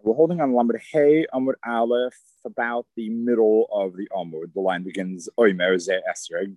We're holding on Lamed Hey Amud Aleph, about the middle of the Amud. The line begins Oimer Ze Esrog.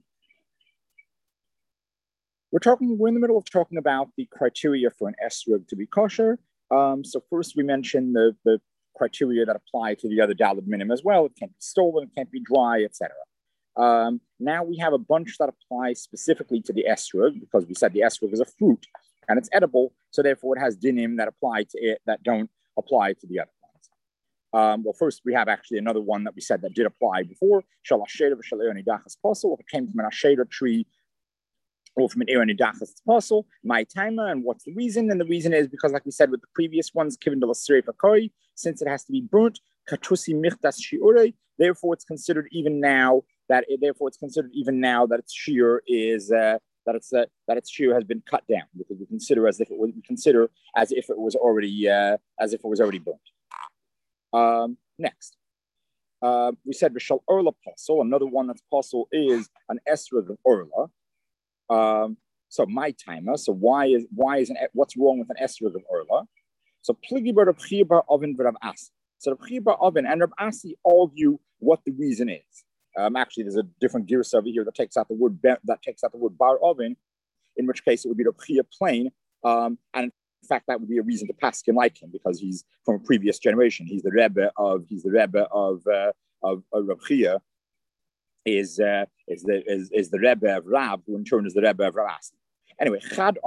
We're in the middle of talking about the criteria for an esrog to be kosher. So first we mentioned the criteria that apply to the other daled minim as well. It can't be stolen, it can't be dry, etc. Now we have a bunch that apply specifically to the esrog, because we said the esrog is a fruit and it's edible, so therefore it has dinim that apply to it that don't apply to the other ones. Well, first we have actually another one that we said that did apply before. If it came from an ashera tree or from an Aaron Nidachas, it's possible. My timer, and what's the reason? And the reason is because, like we said with the previous ones, given the Lasrei Fakoi, since it has to be burnt, Katusi Michtas Shiure, therefore it's considered even now that its shear is that its shear has been cut down, because we consider as if it was already burnt. Next. We said Vishal Orla Posel. Another one that's Posel is an esrog of Orla. So my timer. So what's wrong with an esrog of Orla? So Pligi bar Reb Chia bar Oven bar Rav Asi. So Reb Chia bar Oven and Rav Asi argue what the reason is. Actually, there's a different gears over here that takes out the word bar Oven, in which case it would be Reb Chia plain. And in fact, that would be a reason to paskin like him, because he's from a previous generation. He's the Rebbe of Reb Chia. Is the Rebbe of Rab, who in turn is the Rebbe of Rav Asi. Anyway,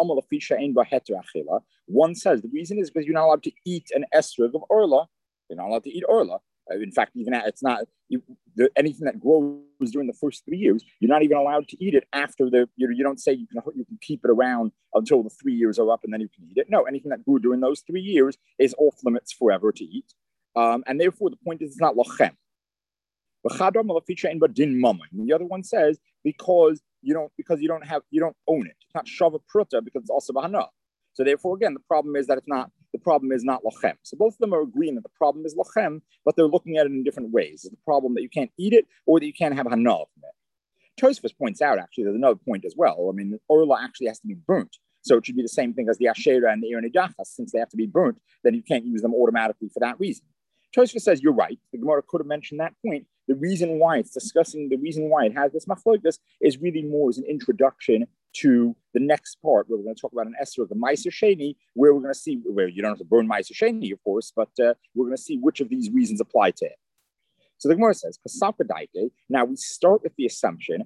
one says the reason is because you're not allowed to eat an esrog of Orla. You're not allowed to eat Orla. In fact, anything that grows during the first 3 years, you're not even allowed to eat it after you don't say you can keep it around until the 3 years are up and then you can eat it. No, anything that grew during those 3 years is off limits forever to eat. And therefore, the point is it's not lochem. The other one says because you don't own it. It's not shava pruta because it's also bahana. So therefore, again, the problem is not lochem. So both of them are agreeing that the problem is lochem, but they're looking at it in different ways. Is the problem that you can't eat it, or that you can't have hana from it? Tosfos points out, actually, there's another point as well. I mean, the orla actually has to be burnt. So it should be the same thing as the ashera and the Aaron Nidachas. Since they have to be burnt, then you can't use them automatically for that reason. Tosfos says you're right. The Gemara could have mentioned that point. The reason why it has this machlokes is really more as an introduction to the next part, where we're going to talk about an esrog, the Ma'aser Sheni, where we're going to see where you don't have to burn Ma'aser Sheni, of course, but we're going to see which of these reasons apply to it. So the Gemara says, now we start with the assumption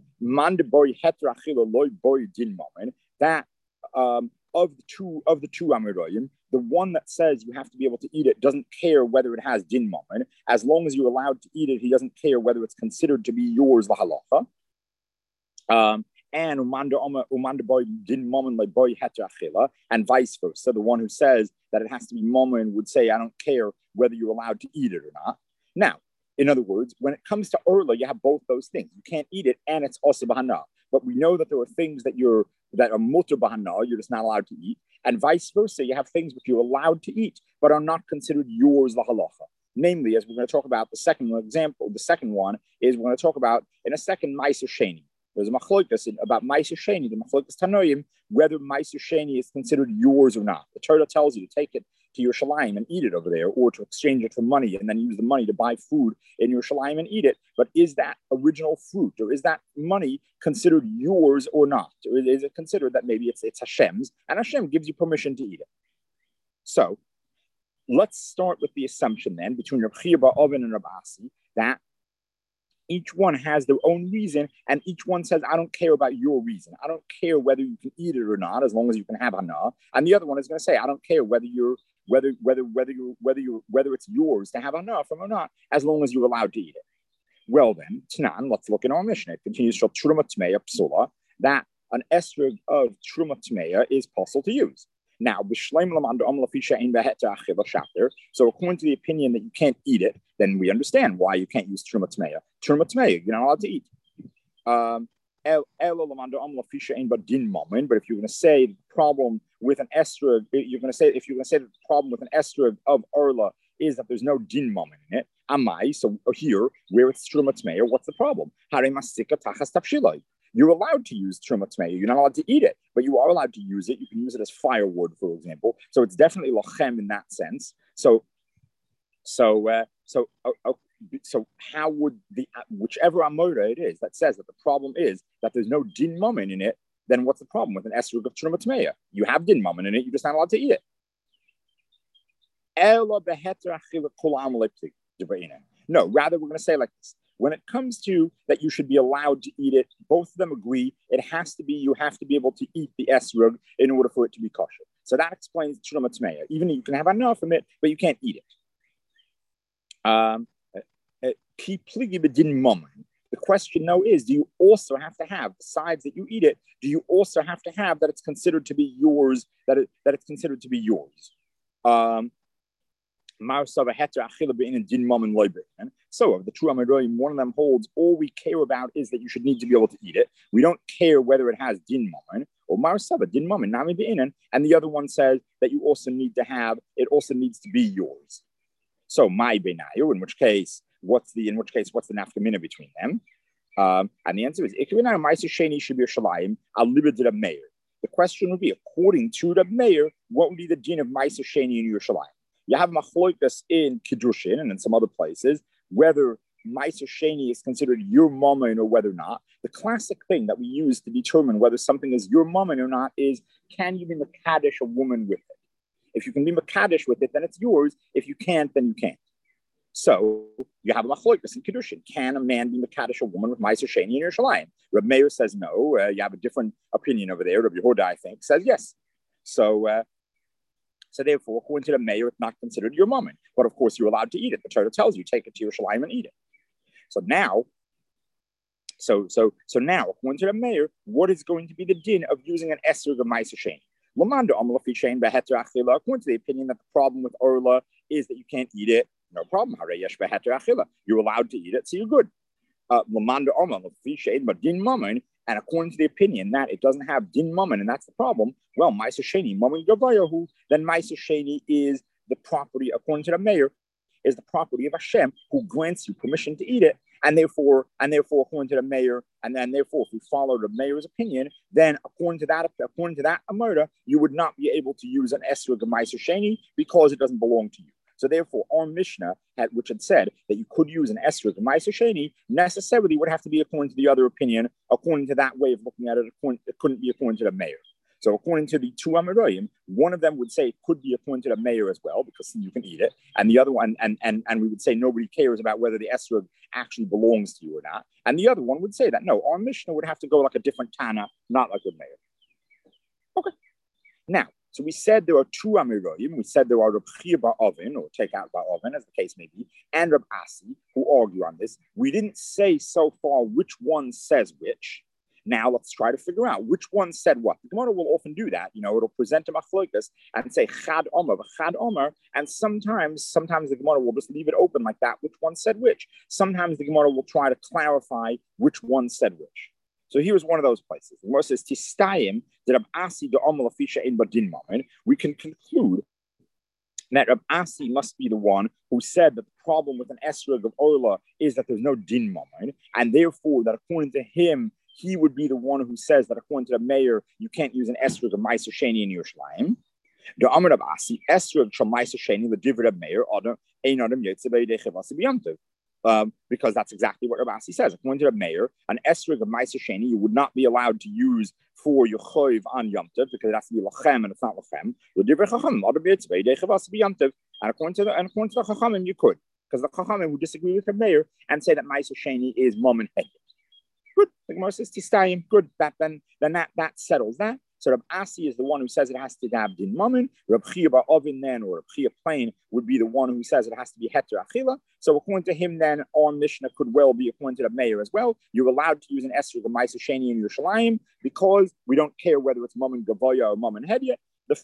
that of the two Amiroyim, the one that says you have to be able to eat it doesn't care whether it has din moment. As long as you're allowed to eat it, he doesn't care whether it's considered to be yours lahalacha. And umanda boy din moment like boy heter achila, and vice versa. The one who says that it has to be moment would say, I don't care whether you're allowed to eat it or not. Now, in other words, when it comes to Orla, you have both those things. You can't eat it, and it's also bahana. But we know that there are things that are mutter bahana, you're just not allowed to eat, and vice versa. You have things which you're allowed to eat, but are not considered yours lahalacha. Namely, as we're going to talk about the second one is we're going to talk about in a second Ma'aser Sheni. There's a machlokes about Ma'aser Sheni, the machlokes Tanoim, whether Ma'aser Sheni is considered yours or not. The Torah tells you to take it to Yerushalayim and eat it over there, or to exchange it for money and then use the money to buy food in Yerushalayim and eat it. But is that original fruit, or is that money considered yours or not? Or is it considered that maybe it's Hashem's, and Hashem gives you permission to eat it? So let's start with the assumption then between Reb Chia bar Oven and Rav Asi that each one has their own reason, and each one says, I don't care about your reason. I don't care whether you can eat it or not, as long as you can have hana. And the other one is going to say, I don't care whether it's yours to have hana from or not, as long as you're allowed to eat it. Well then, Tanan, let's look in our Mishnah. It continues from Truma Tmeya Psula, that an esrog of Truma Tmeya is possible to use. Now, so according to the opinion that you can't eat it, then we understand why you can't use Truma Tmeya. Truma Tmeya, you're not allowed to eat. But if you're going to say the problem with an esrog, if you're going to say that the problem with an esrog of Orla is that there's no din moment in it, so here, where it's Truma Tmeya, what's the problem? You're allowed to use Truma Tmeya. You're not allowed to eat it, but you are allowed to use it. You can use it as firewood, for example. So it's definitely lochem in that sense. So So how would whichever Amora it is that says that the problem is that there's no din moment in it, then what's the problem with an esrog of truma tmeya? You have din moment in it, you're just not allowed to eat it. No, rather we're going to say like this. When it comes to that you should be allowed to eat it, both of them agree you have to be able to eat the esrog in order for it to be kosher. So that explains truma tmeya. Even you can have enough from it, but you can't eat it. The question now is, do you also have to have, besides that you eat it, do you also have to have that it's considered to be yours, that it's considered to be yours? So of the true Amoraim, one of them holds all we care about is that you should need to be able to eat it. We don't care whether it has din mammon or Marsava din mammon nami be'inan, and the other one says that you also need to have it also needs to be yours. So my benayu, in which case what's the nafkamina between them? And the answer is ikvina ma'aser sheni should be a shalayim al libed Reb Meir. The question would be, according to Reb Meir, what would be the din of ma'aser sheni in Yerushalayim? You have machlokas in Kiddushin and in some other places whether ma'aser sheni is considered your mammon or whether not. The classic thing that we use to determine whether something is your mammon or not is, can you be mekadesh a woman with it? If you can be mekadesh with it, then it's yours. If you can't, then you can't. So you have a machlokas in Kiddushin. Can a man be mekadesh a woman with ma'aser sheni in Yerushalayim? Reb Meir says no. You have a different opinion over there. Reb Yehuda, I think, says yes. So therefore, according to the Meir, it's not considered your mammon. But of course, you're allowed to eat it. The Torah tells you, take it to Yerushalayim and eat it. So now, according to the Meir, what is going to be the din of using an esrog of ma'aser sheni? According to the opinion that the problem with orla is that you can't eat it, no problem. You're allowed to eat it, so you're good. And according to the opinion that it doesn't have din mammon, and that's the problem, well, ma'aser sheni, mammon gavayahu, then ma'aser sheni is the property, according to the Meir, is the property of Hashem, who grants you permission to eat it, and therefore, according to the Meir, and then therefore, if we follow the Meir's opinion, then according to that Amora, you would not be able to use an esrog of ma'aser sheni because it doesn't belong to you. So therefore, our Mishnah, which had said that you could use an esrog of ma'aser sheni, necessarily would have to be according to the other opinion. According to that way of looking at it, it couldn't be according to the Meir. So according to the two Amoraim, one of them would say it could be according to the Meir as well, because you can eat it. And the other one, and we would say nobody cares about whether the esrog actually belongs to you or not. And the other one would say that, no, our Mishnah would have to go like a different Tana, not like the Meir. Okay. Now, so we said there are two Amoraim. We said there are Reb Chia bar Oven, or take out bar Oven, as the case may be, and Reb Asi, who argue on this. We didn't say so far which one says which. Now let's try to figure out which one said what. The Gemara will often do that. It'll present a machlokas and say chad omer, and sometimes the Gemara will just leave it open like that. Which one said which? Sometimes the Gemara will try to clarify which one said which. So here's one of those places. The Gemara says tistayim that Rab Asi de omer lafisha in badin mammon. We can conclude that Rab Asi must be the one who said that the problem with an esrog of orla is that there's no din mammon, and therefore that according to him, he would be the one who says that according to the Meir, you can't use an esrog of ma'aser sheni in Yerushalayim. The Amar Rab Asi esrog shel ma'aser sheni the divrei Reb Meir adam ein adam yotze b'yedei chevasi b'yamtiv. Because that's exactly what Rab Asi says. According to the Meir, an esrog of ma'aser sheni you would not be allowed to use for your choiv on yamtiv because it has to be lachem and it's not lachem. The divrei chacham adam yotze b'yedei chevasi b'yamtiv. And according to the chachamim you could, because the chachamim would disagree with the Meir and say that ma'aser sheni is mammon head. Good. The Gemara says tistayim. Good. Then that settles that. So Rab Asi is the one who says it has to have din mammon. Reb Chia bar Ovin then, or Reb Chia plain, would be the one who says it has to be heter achila. So according to him, then our Mishnah could well be according to the Meir as well. You're allowed to use an esrog of ma'aser sheni in Yerushalayim because we don't care whether it's mammon gavoya or mammon hedya.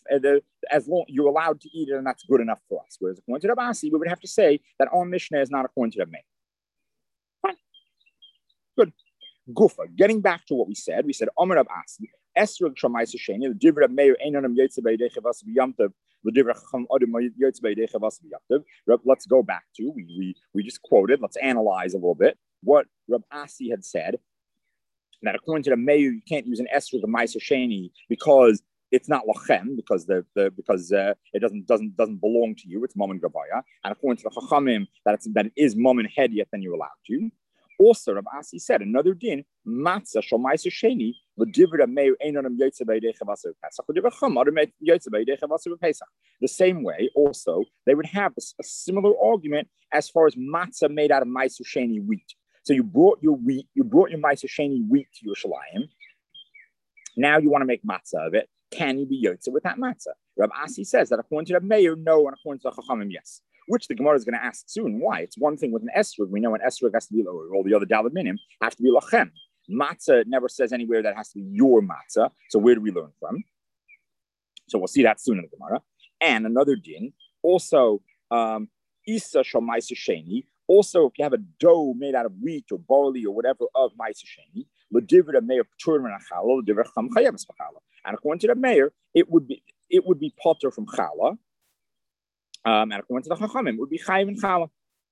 As long you're allowed to eat it, and that's good enough for us. Whereas according to Rab Asi, we would have to say that our Mishnah is not according to the Meir. Fine. Good. Gufa. Getting back to what we said Omer Rab Asi esrog shel ma'aser sheni the divrei Reb Meir ein adam yotze b'yedei chevasi b'yamtiv the divrei chacham adam yotze b'yedei chevasi b'yamtiv. Let's go back to we just quoted. Let's analyze a little bit what Rab Asi had said, that according to the Meir you can't use an esrog of ma'aser sheni because it's not lachem because it doesn't belong to you. It's mom and gavaya, and according to the chachamim that it is mom and head, yet then you're allowed to. Also, Rav Asi said another din matzah shal ma'aser sheni l'divra meir einonam yotze b'yedei chavaser pesach l'divra chama yotze b'yedei chavaser pesach. The same way, also they would have a similar argument as far as matzah made out of ma'aser sheni wheat. So you brought your ma'aser sheni wheat to Yerushalayim. Now you want to make matzah of it. Can you be yotze with that matzah? Rav Asi says that according to the mayor, no, and according to the chachamim, yes. Which the Gemara is going to ask soon. Why? It's one thing with an esrog. We know an esrog has to be lower. All the other daled minim have to be lachem. Matzah never says anywhere that has to be your matzah. So where do we learn from? So we'll see that soon in the Gemara. And another din, also isa shal ma'aser sheni. Also, if you have a dough made out of wheat or barley or whatever of ma'aser sheni, l'divra meir p'turim menachala, l'divra cham chayeves b'chala. And according to the mayor, it would be potter from chala. And according to the chachamim, it would be chayiv and chala.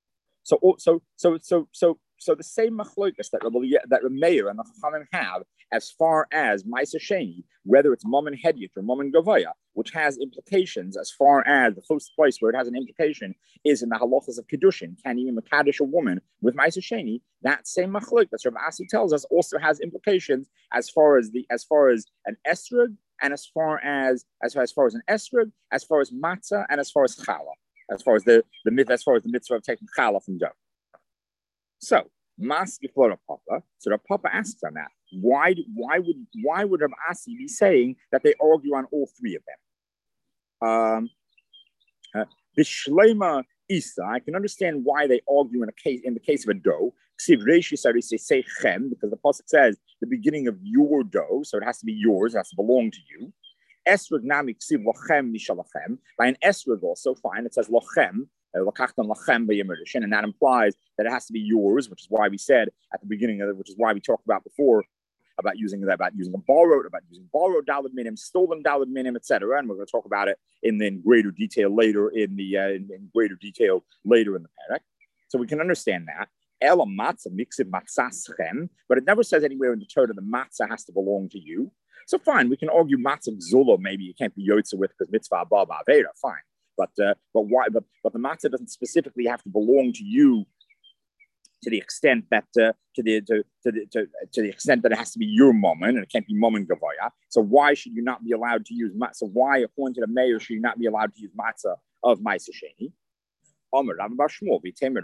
So the same machlokas that the mayor and the chachamim have as far as ma'aser sheni, whether it's mom and hedyot or mom and gavaya, which has implications as far as the first place where it has an implication is in the halachas of kedushin. Can you mekadosh a woman with ma'aser sheni? That same machlokas Rav Asi tells us also has implications as far as an esrog, and as far as an esrog, as far as matzah, and as far as challah, as far as the mitzvah of taking challah from dough. So mas giflora papa. So the papa asks on that. Why would Rav Asi be saying that they argue on all three of them? Bishlema Isa, I can understand why they argue in the case of a dough. Because the pasuk says the beginning of your dough, so it has to be yours, it has to belong to you. Esrog nami ksiv lochem mishalachem. By an esrog also, fine, it says lochem, lakachtan lachem b'yemerdishin, and that implies that it has to be yours, which is why we said at the beginning of it, which is why we talked about before about using borrowed daled minim, stolen daled minim, etc. And we're going to talk about it in greater detail later in the parak. So we can understand that. Ela matzah miksiv matzah, but it never says anywhere in the Torah the matzah has to belong to you. So fine, we can argue matzah gzula maybe you can't be yotze with because mitzvah abba avera, fine. But why? But the matzah doesn't specifically have to belong to you to the extent that to the extent that it has to be your moment and it can't be moment gavaya. So why should you not be allowed to use matzah? Why, according to the mayor, should you not be allowed to use matzah of ma'aser sheni? Rav Shmuel,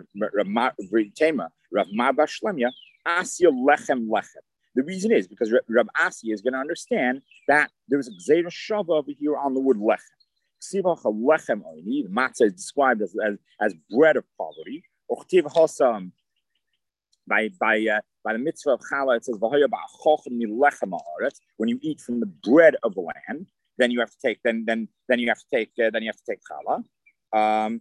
Rav Ma bar Shlemya, Asya lechem lechem. The reason is because Rav Asi is going to understand that there is a gzeira shava over here on the word lechem. Ksivacha lechem oini. The matzah is described as bread of poverty. Ochtiv hasam by the mitzvah of challah, it says v'haya ba'achochem milechem haaretz. When you eat from the bread of the land, then you have to take challah.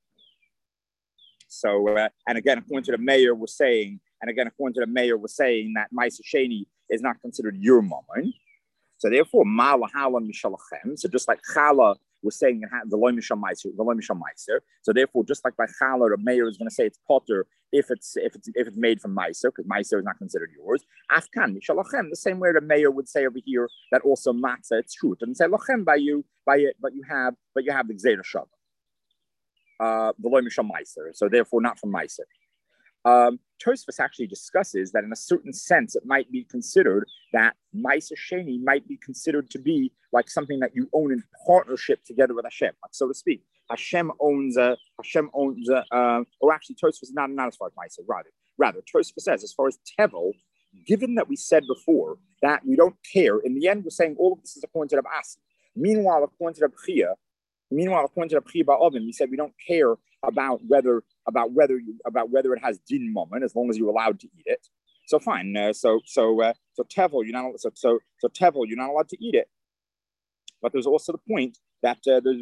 So, and again, according to the mayor, we're saying that ma'aser sheni is not considered your moment. So therefore, ma lahala mishalachem. So just like challah was saying the loy mishal ma'aser. So therefore, just like by challah, the mayor is going to say it's potter if it's made from ma'aser, because ma'aser is not considered yours. Afkan mishalachem. The same way the mayor would say over here that also matzah. It's true. It doesn't say lachem by it, but you have the gzeira shava. The loy mishal ma'aser, so therefore not from ma'aser. Tosfos actually discusses that in a certain sense it might be considered that ma'aser sheni might be considered to be like something that you own in partnership together with Hashem, like so to speak. Hashem owns or actually Tosfos not as far as ma'aser, rather Tosfos says as far as tevel, given that we said before that we don't care, in the end we're saying all of this is according to Rav Asi. Meanwhile, according to Rav Chia Ba'ovin, we said we don't care about whether it has din moment as long as you're allowed to eat it. So fine. So tevel you're not allowed to eat it. But there's also the point that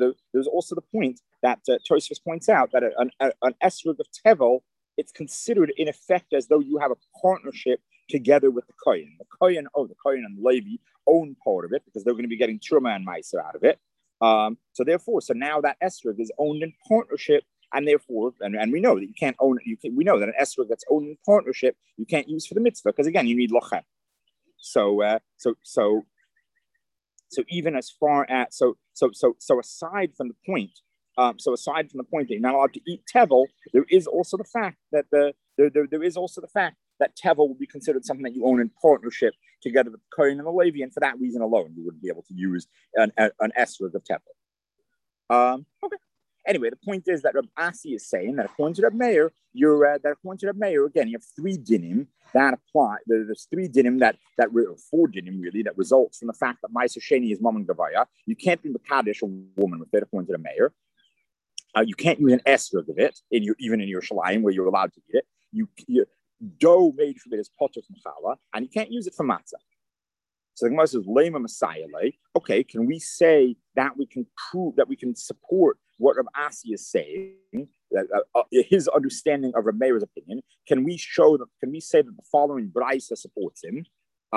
Tosfos points out that an esrog of tevel, it's considered in effect as though you have a partnership together with the kohen. The kohen and Levi own part of it because they're going to be getting truma and ma'aser out of it. So now that esrog is owned in partnership, and therefore, and we know that you can't own it. We know that an esrog that's owned in partnership you can't use for the mitzvah because again you need lochem. So So even as far as so aside from the point, aside from the point that you're not allowed to eat tevel, there is also the fact that there is also the fact that tevel will be considered something that you own in partnership together with the Kohen and the Levi, and for that reason alone, you wouldn't be able to use an esrog of tevel. Okay. Anyway, the point is that Rab Asi is saying that according to Rab Meir, again, you have three dinim that apply. There's three dinim four dinim really that results from the fact that Ma'aser Sheni is Mammon Gavaya. You can't be Mekadesh a woman with it according to the Meir. You can't use an esrog of it even in your shalayim where you're allowed to eat it. You dough made from it is potter from challah, and you can't use it for matzah. So the Gemara says, "Lema Messiah." Okay, can we say that we can prove that we can support what Rav Asi is saying, his understanding of Rav Meir's opinion? Can we say that the following brisa supports him?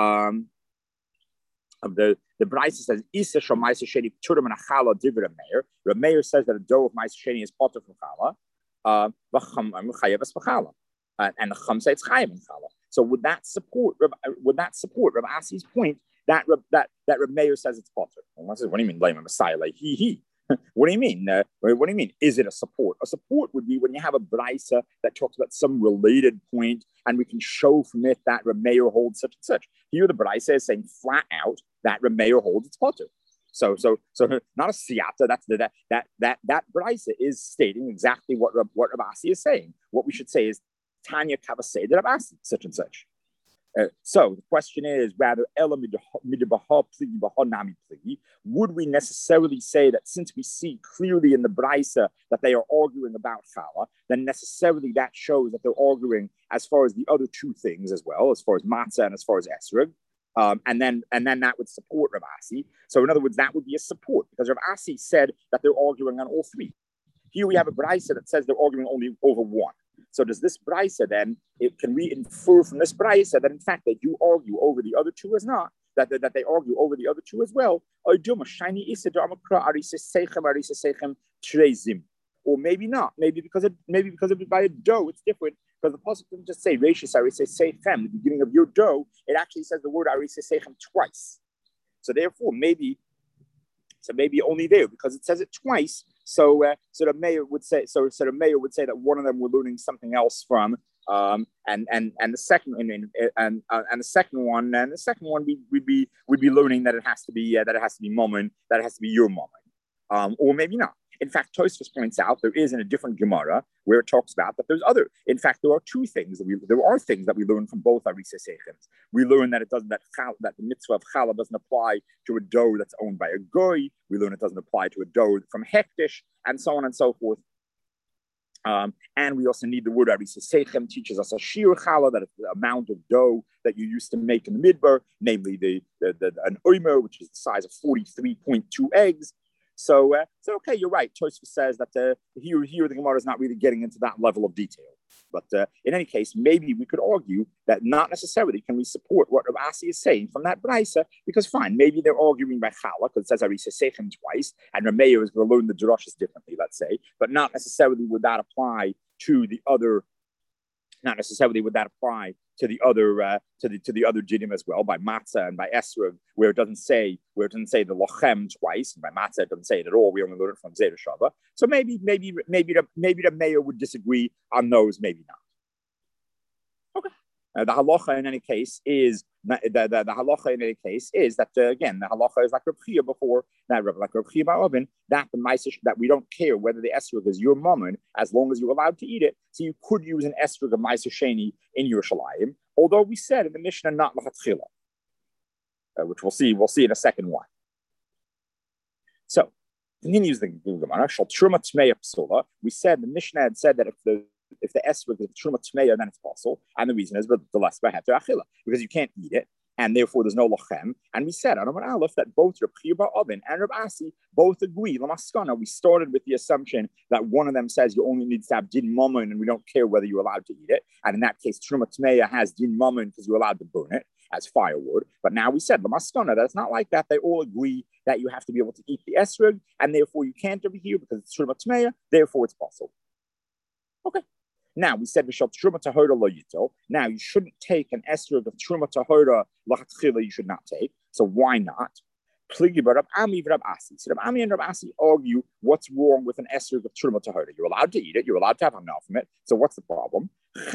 The brisa says, "Isa shel ma'aser sheni pturim and achala divrei Rav Meir." Rav Meir says that a dough of ma'aser sheni is potter from challah, and the chum says it's chayav in challah. So would that support Rav Asi's point that Rav Meir says it's potter? What do you mean, blame a Messiah? What do you mean? What do you mean? Is it a support? A support would be when you have a brisa that talks about some related point, and we can show from it that Rav Meir holds such and such. Here, the brisa is saying flat out that Rav Meir holds it's potter. So not a siyata. That brisa is stating exactly what Rav Asi is saying. What we should say is Tanya Kavasei Rav Asi such and such. So the question is rather, would we necessarily say that since we see clearly in the brisa that they are arguing about challah, then necessarily that shows that they're arguing as far as the other two things as well, as far as matzah and as far as esrog, and then that would support Rav Asi. So in other words, that would be a support because Rav Asi said that they're arguing on all three. Here we have a brisa that says they're arguing only over one. So does this brisa then, can we infer from this brisa that in fact they do argue over the other two as not, that they argue over the other two as well? Or maybe not. Maybe because of by a dough, it's different. Because the pasuk doesn't just say Reishis Arisei Seichem, the beginning of your dough, it actually says the word Arisei Seichem twice. So therefore, maybe only there because it says it twice. So the mayor would say that one of them we're learning something else from, and the second one we'd be learning that it has to be Momen, that it has to be your Momen, or maybe not. In fact, Tosfos points out there is in a different Gemara where it talks about that there's other. In fact, there are two things there are things that we learn from both Arisei Seichems. We learn that that the mitzvah of challah doesn't apply to a dough that's owned by a goy. We learn it doesn't apply to a dough from hektish, and so on and so forth. And we also need the word Arisei Seichem teaches us a shir challah, that it's the amount of dough that you used to make in the midbar, namely an omer, which is the size of 43.2 eggs. So okay, you're right. Tosfos says that here the Gemara is not really getting into that level of detail. But in any case, maybe we could argue that not necessarily can we support what Rav Asi is saying from that brisa, because fine, maybe they're arguing by challah because it says Arisei Seichem twice, and Rav Meir is going to learn the drashas differently, let's say, but not necessarily would that apply to the other. Not necessarily would that apply to the other to the other dinim as well, by matzah and by esrog, where it doesn't say the lochem twice, and by matzah it doesn't say it at all. We only learn it from Zera Shava. So maybe the mayor would disagree on those, maybe not. Okay. The halacha in any case is that again, the halacha is like Reb Chia before that, like Reb Chia Ba'ovin, that the ma'aser, that we don't care whether the esrog is your mammon as long as you're allowed to eat it. So you could use an esrog of ma'aser sheni in your shalayim, although we said in the Mishnah not lachatchila, which we'll see in a second one. So continues the Gemara. Shal truma tmeya psula. We said the Mishnah had said that if the esrog is truma tmeya, then it's possible, and the reason is the less by heter achila, because you can't eat it, and therefore there's no lochem. And we said on Amar Aleph that both Reb Chia Ba'ovin and Reb Asi both agree. Lamaskana, we started with the assumption that one of them says you only need to have din mammon, and we don't care whether you're allowed to eat it. And in that case, truma tmeya has din mammon because you're allowed to burn it as firewood. But now we said Lamaskana, that's not like that. They all agree that you have to be able to eat the esrog, and therefore you can't over here because it's truma tmeya. Therefore, it's possible. Okay. Now we said v'shal truma tahora lo yitol. Now you shouldn't take an esrog of truma tahora lachatchila. You should not take. So why not? Pligi Rab Ami Rab Asi. So Rab Ami and Rab Asi argue what's wrong with an esrog of truma tahora. You're allowed to eat it. You're allowed to have enough from it. So what's the problem?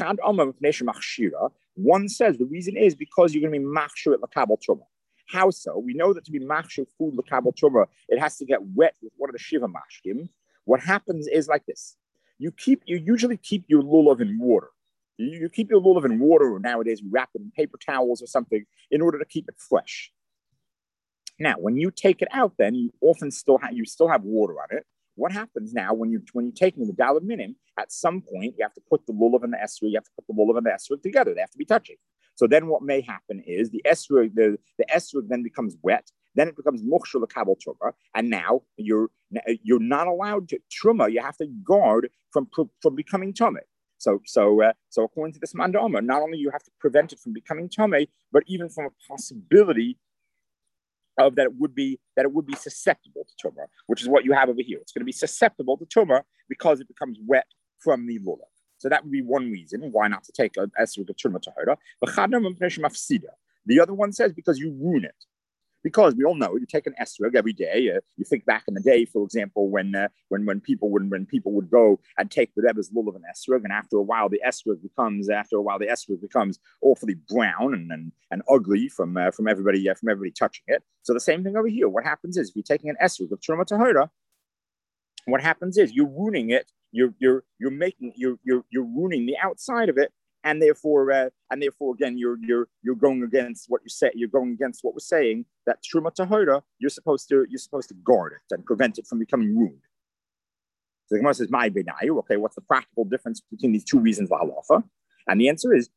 One says the reason is because you're going to be machshir at lakabel truma. How so? We know that to be machshir food lakabel truma, it has to get wet with one of the shiva mashkim. What happens is like this: you usually keep your lulav in water. You keep your lulav in water, or nowadays we wrap it in paper towels or something in order to keep it fresh. Now, when you take it out, then you often still have water on it. What happens now when you're taking the daled minim? At some point, you have to put the lulav and the esrog. You have to put the lulav and the esrog together. They have to be touching. So then, what may happen is the esrog then becomes wet. Then it becomes mukhshur l'kabel truma, and now you're not allowed to truma. You have to guard from becoming tummy. So according to this Manda Omer, not only you have to prevent it from becoming tummy, but even from a possibility of that it would be susceptible to tumor, which is what you have over here. It's going to be susceptible to tumor because it becomes wet from the lulav. So that would be one reason why not to take an esrog of tumor tahora. The other one says because you ruin it. Because we all know you take an esrog every day. You think back in the day, for example, when people would go and take the Rebbe's lulav and esrog, and after a while the esrog becomes awfully brown and ugly from everybody touching it. So the same thing over here. What happens is if you're taking an esrog of truma tahora, what happens is you're ruining it. You're ruining the outside of it. And therefore, again, you're going against what you say. You're going against what we're saying that truma tahora you're supposed to guard it and prevent it from becoming ruined. So the Gemara says, "My benayu." Okay, what's the practical difference between these two reasons of halacha? And the answer is,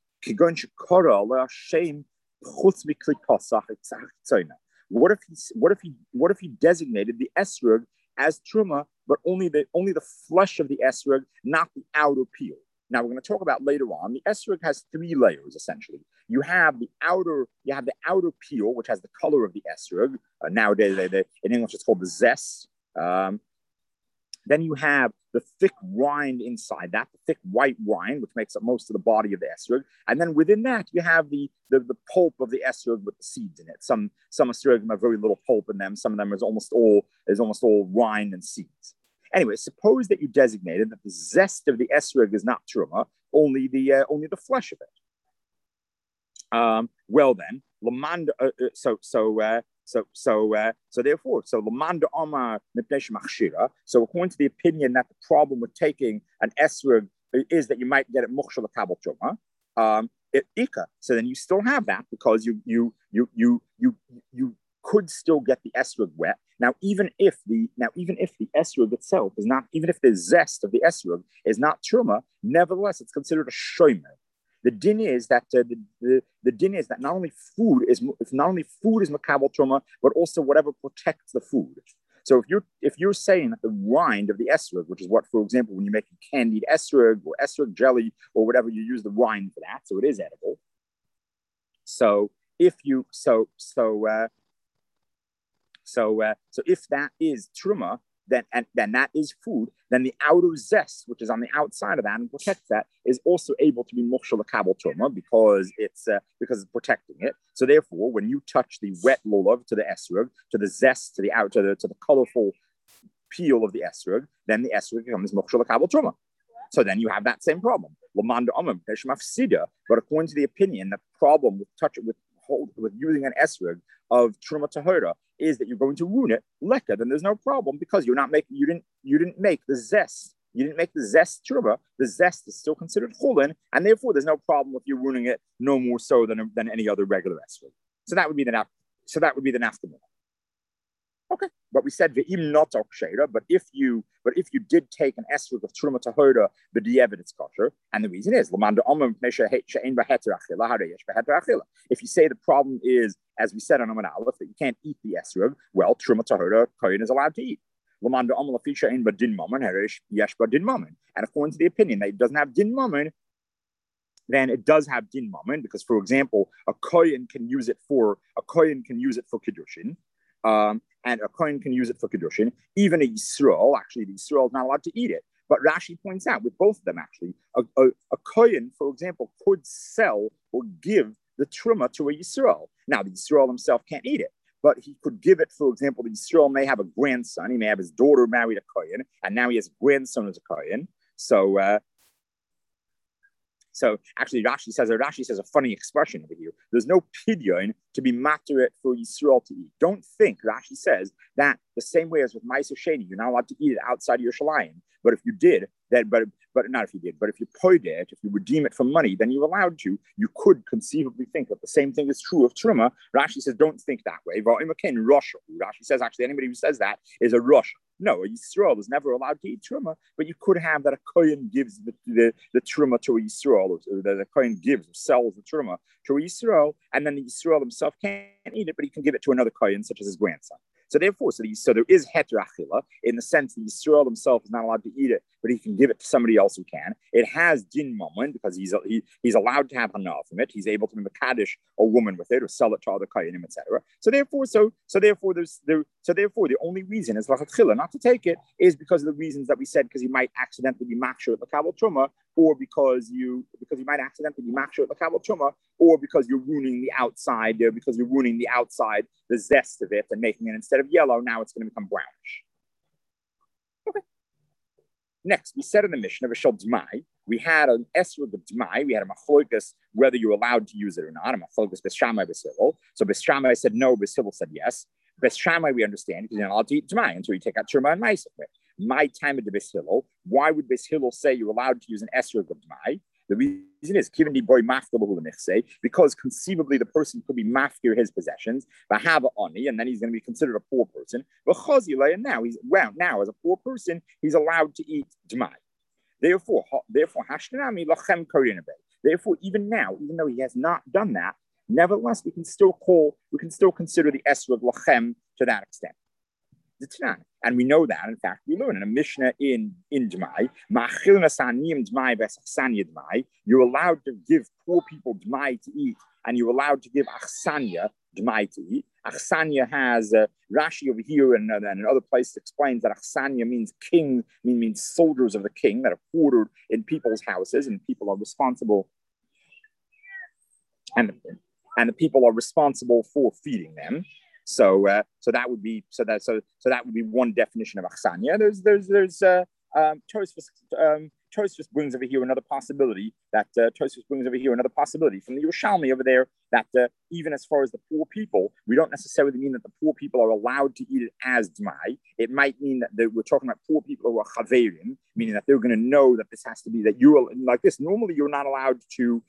what if he designated the esrog as truma, but only the flesh of the esrog, not the outer peel? Now we're going to talk about later on. The esrog has three layers essentially. You have the outer peel, which has the color of the esrog. Nowadays, in English, it's called the zest. Then you have the thick rind inside that, the thick white rind, which makes up most of the body of the esrog. And then within that, you have the pulp of the esrog with the seeds in it. Some esrogim have very little pulp in them. Some of them is almost all rind and seeds. Anyway, suppose that you designated that the zest of the esrog is not truma, only the flesh of it. Well then, lamanda. So therefore, lamanda amar mipnei machshira. So according to the opinion that the problem with taking an esrog is that you might get it mukhshar l'kabel truma. So then you still have that because you could still get the esrog wet. Now, even if the esrog itself is not, even if the zest of the esrog is not truma, nevertheless it's considered a shomer. The din is that not only food is makabel truma, but also whatever protects the food. So if you're saying that the rind of the esrog, which is what, for example, when you're making candied esrog or esrog jelly or whatever, you use the rind for that, so it is edible. So if that is truma, then that is food. Then the outer zest, which is on the outside of that and protects that, is also able to be mukhshar l'kabel truma because it's protecting it. So therefore, when you touch the wet lulav to the esrog, to the zest, to the colorful peel of the esrog, then the esrog becomes mukhshar l'kabel truma. So then you have that same problem. But according to the opinion, the problem with using an esrog of truma tahora is that you're going to ruin it. Leka, then there's no problem because you didn't make the zest. You didn't make the zest truma. The zest is still considered chulin, and therefore there's no problem with you ruining it no more so than any other regular esrog. So that would be the nafkamina. Okay, but we said ve'im not kosher. But if you did take an esrog of truma tahora, the diavad it's kosher, and the reason is if you say the problem is, as we said on Amud Aleph, that you can't eat the esrog, well, truma tahora kohen is allowed to eat. And according to the opinion that it doesn't have din mammon, then it does have din mammon because, for example, a kohen can use it for kiddushin. And a kohen can use it for Kedushin. Even a Yisrael, actually, the Yisrael is not allowed to eat it. But Rashi points out, with both of them, actually, a kohen, for example, could sell or give the truma to a Yisrael. Now, the Yisrael himself can't eat it. but he could give it, for example, the Yisrael may have a grandson, he may have his daughter married a Kohen, and now he has a grandson as a Kohen. So actually, Rashi says a funny expression over here. There's no pidyon to be matter for Yisrael to eat. Don't think, Rashi says, that the same way as with Ma'aser Sheni, you're not allowed to eat it outside of Yerushalayim. But if you did, but not if you did, but if you paid it, if you redeem it for money, then you're allowed to. You could conceivably think that the same thing is true of Truma. Rashi says, don't think that way. Rashi says, actually, anybody who says that is a Rosh. No, a Yisrael is never allowed to eat Truma, but you could have that a Kohen gives the Truma to a Yisrael, or the Kohen gives or sells the Truma to a Yisrael, and then the Yisrael himself can't eat it, but he can give it to another Kohen, such as his grandson. So therefore, so there is heter achila in the sense that Yisrael himself is not allowed to eat it, but he can give it to somebody else who can. It has din moment because he's allowed to have hana from it. He's able to be mekadesh a woman with it or sell it to other koyanim, etc. So therefore, the only reason is lachatchila not to take it is because of the reasons that we said, because he might accidentally be makshur at the kabel truma, or because you might accidentally be makshur at the kabel truma, or because you're ruining the outside, the zest of it, and making it, instead of yellow, now it's going to become brownish. Okay. Next, we said in the Mishnah, V'shel Dmai, we had an esrog of Dmai, we had a machlokas, whether you're allowed to use it or not, a machlokas Bes Shammai Bes Hillel. So Bes Shammai said no, Bes Hillel said yes. Bes Shammai we understand, because you're not allowed to eat Dmai until you take out Truma and Ma'aser. My time at the Bes Hillel, why would Bes Hillel say you're allowed to use an esrog of Dmai? The reason is because conceivably the person could be mafkir his possessions, and then he's going to be considered a poor person. And now as a poor person, he's allowed to eat dmai. Therefore, even now, even though he has not done that, nevertheless we can still consider the esrog lachem to that extent. And we know that, in fact, we learn in a Mishnah in Dmai, you're allowed to give poor people Dmai to eat, and you're allowed to give Achsanya Dmai to eat. Achsanya has Rashi over here and other places explains that Achsanya means king, means soldiers of the king that are quartered in people's houses, and people are responsible, and the people are responsible for feeding them. So that would be one definition of achsanya. Tosfos brings over here another possibility from the Yerushalmi over there that even as far as the poor people, we don't necessarily mean that the poor people are allowed to eat it as dmai. It might mean that we're talking about poor people who are chaverim, meaning that they're going to know that this has to be, that you're like this. Normally, you're not allowed to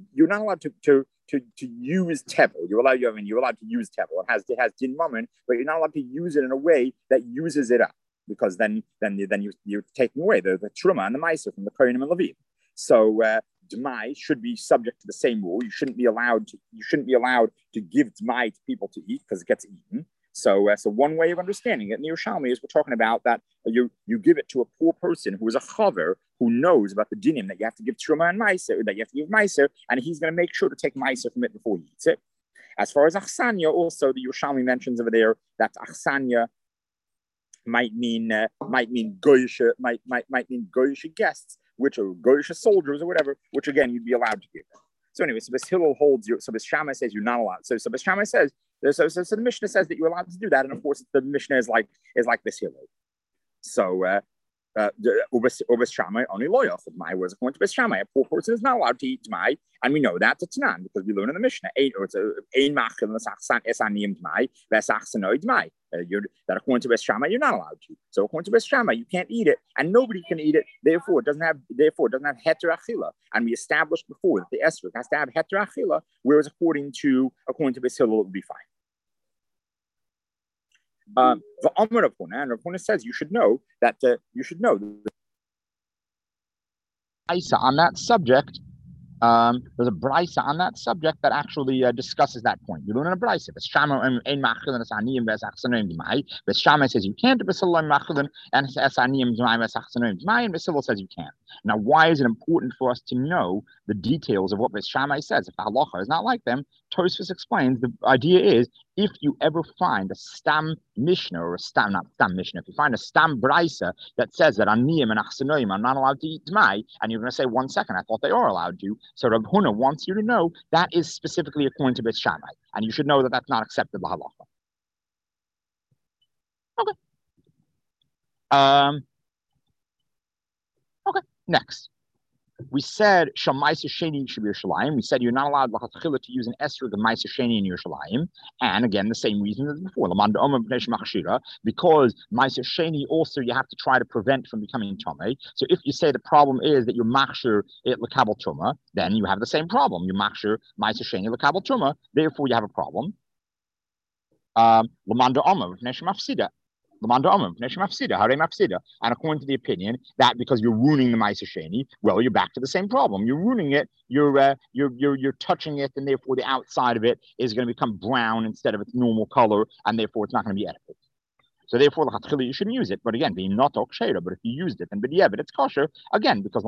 use tevel. You're allowed to use tevel. It has din mammon, but you're not allowed to use it in a way that uses it up, because then you're taking away the truma and the ma'aser from the kohanim and levim. So dmai should be subject to the same rule. You shouldn't be allowed to give dmai to people to eat because it gets eaten. So one way of understanding it in the Yerushalmi is we're talking about that you give it to a poor person who is a chaver, who knows about the dinim that you have to give truma and ma'aser, that you have to give ma'aser, and he's going to make sure to take ma'aser from it before he eats it. As far as achsanya, also the Yerushalmi mentions over there that achsanya might mean goyish guests, which are goyish soldiers or whatever, which again you'd be allowed to give them. So anyway, so Bes Hillel holds you. So Bes Shammai says you're not allowed. So Bes Shammai says so the Mishnah says that you're allowed to do that, and of course the Mishnah is like Bes Hillel. So Bes Shammai only loyal. My words according to Bes Shammai, a poor person is not allowed to eat dmai, and we know that to Tanan because we learn in the Mishnah that according to Bes Shammai you're not allowed to. So according to Bes Shammai you can't eat it, and nobody can eat it. Therefore, it doesn't have heter achila. And we established before that the esrog has to have heter achila, whereas according to Bes Hillel it would be fine. The Amar of Huna, and Rav Huna says you should know that on that subject. There's a brisa on that subject that actually discusses that point. You learn in a brisa. Bes Shammai says you can't. Bes Hillel and Bes Hillel says you can. Now, why is it important for us to know the details of what Bes Shammai says? If halacha is not like them, Tosfos explains the idea is if you ever find a stam mishnah or not stam mishnah, if you find a stam brisa that says that aniyim and achsanoim are not allowed to eat dmai, and you're going to say 1 second, I thought they are allowed to. So Rav Huna wants you to know that is specifically according to Bes Shammai, and you should know that that's not acceptable halacha. Okay. Okay. Next. We said Shamaisa Sheni should be Yerushalayim. We said you're not allowed to use an esrog of Maisa Sheni in Yerushalayim. And again, the same reason as before. Because Maisa Sheni also you have to try to prevent from becoming Tomei. So if you say the problem is that you're machshir it lekabel tuma, then you have the same problem. You machshir Maisa Sheni lekabel tuma. Therefore, you have a problem. Lamanda Omer Mafsida. And according to the opinion that because you're ruining the Maisa Sheni, well, you're back to the same problem. You're ruining it. You're touching it, and therefore the outside of it is going to become brown instead of its normal color, and therefore it's not going to be edible. So therefore, you shouldn't use it. But again, being not okshera, but if you used it, then but it's kosher again because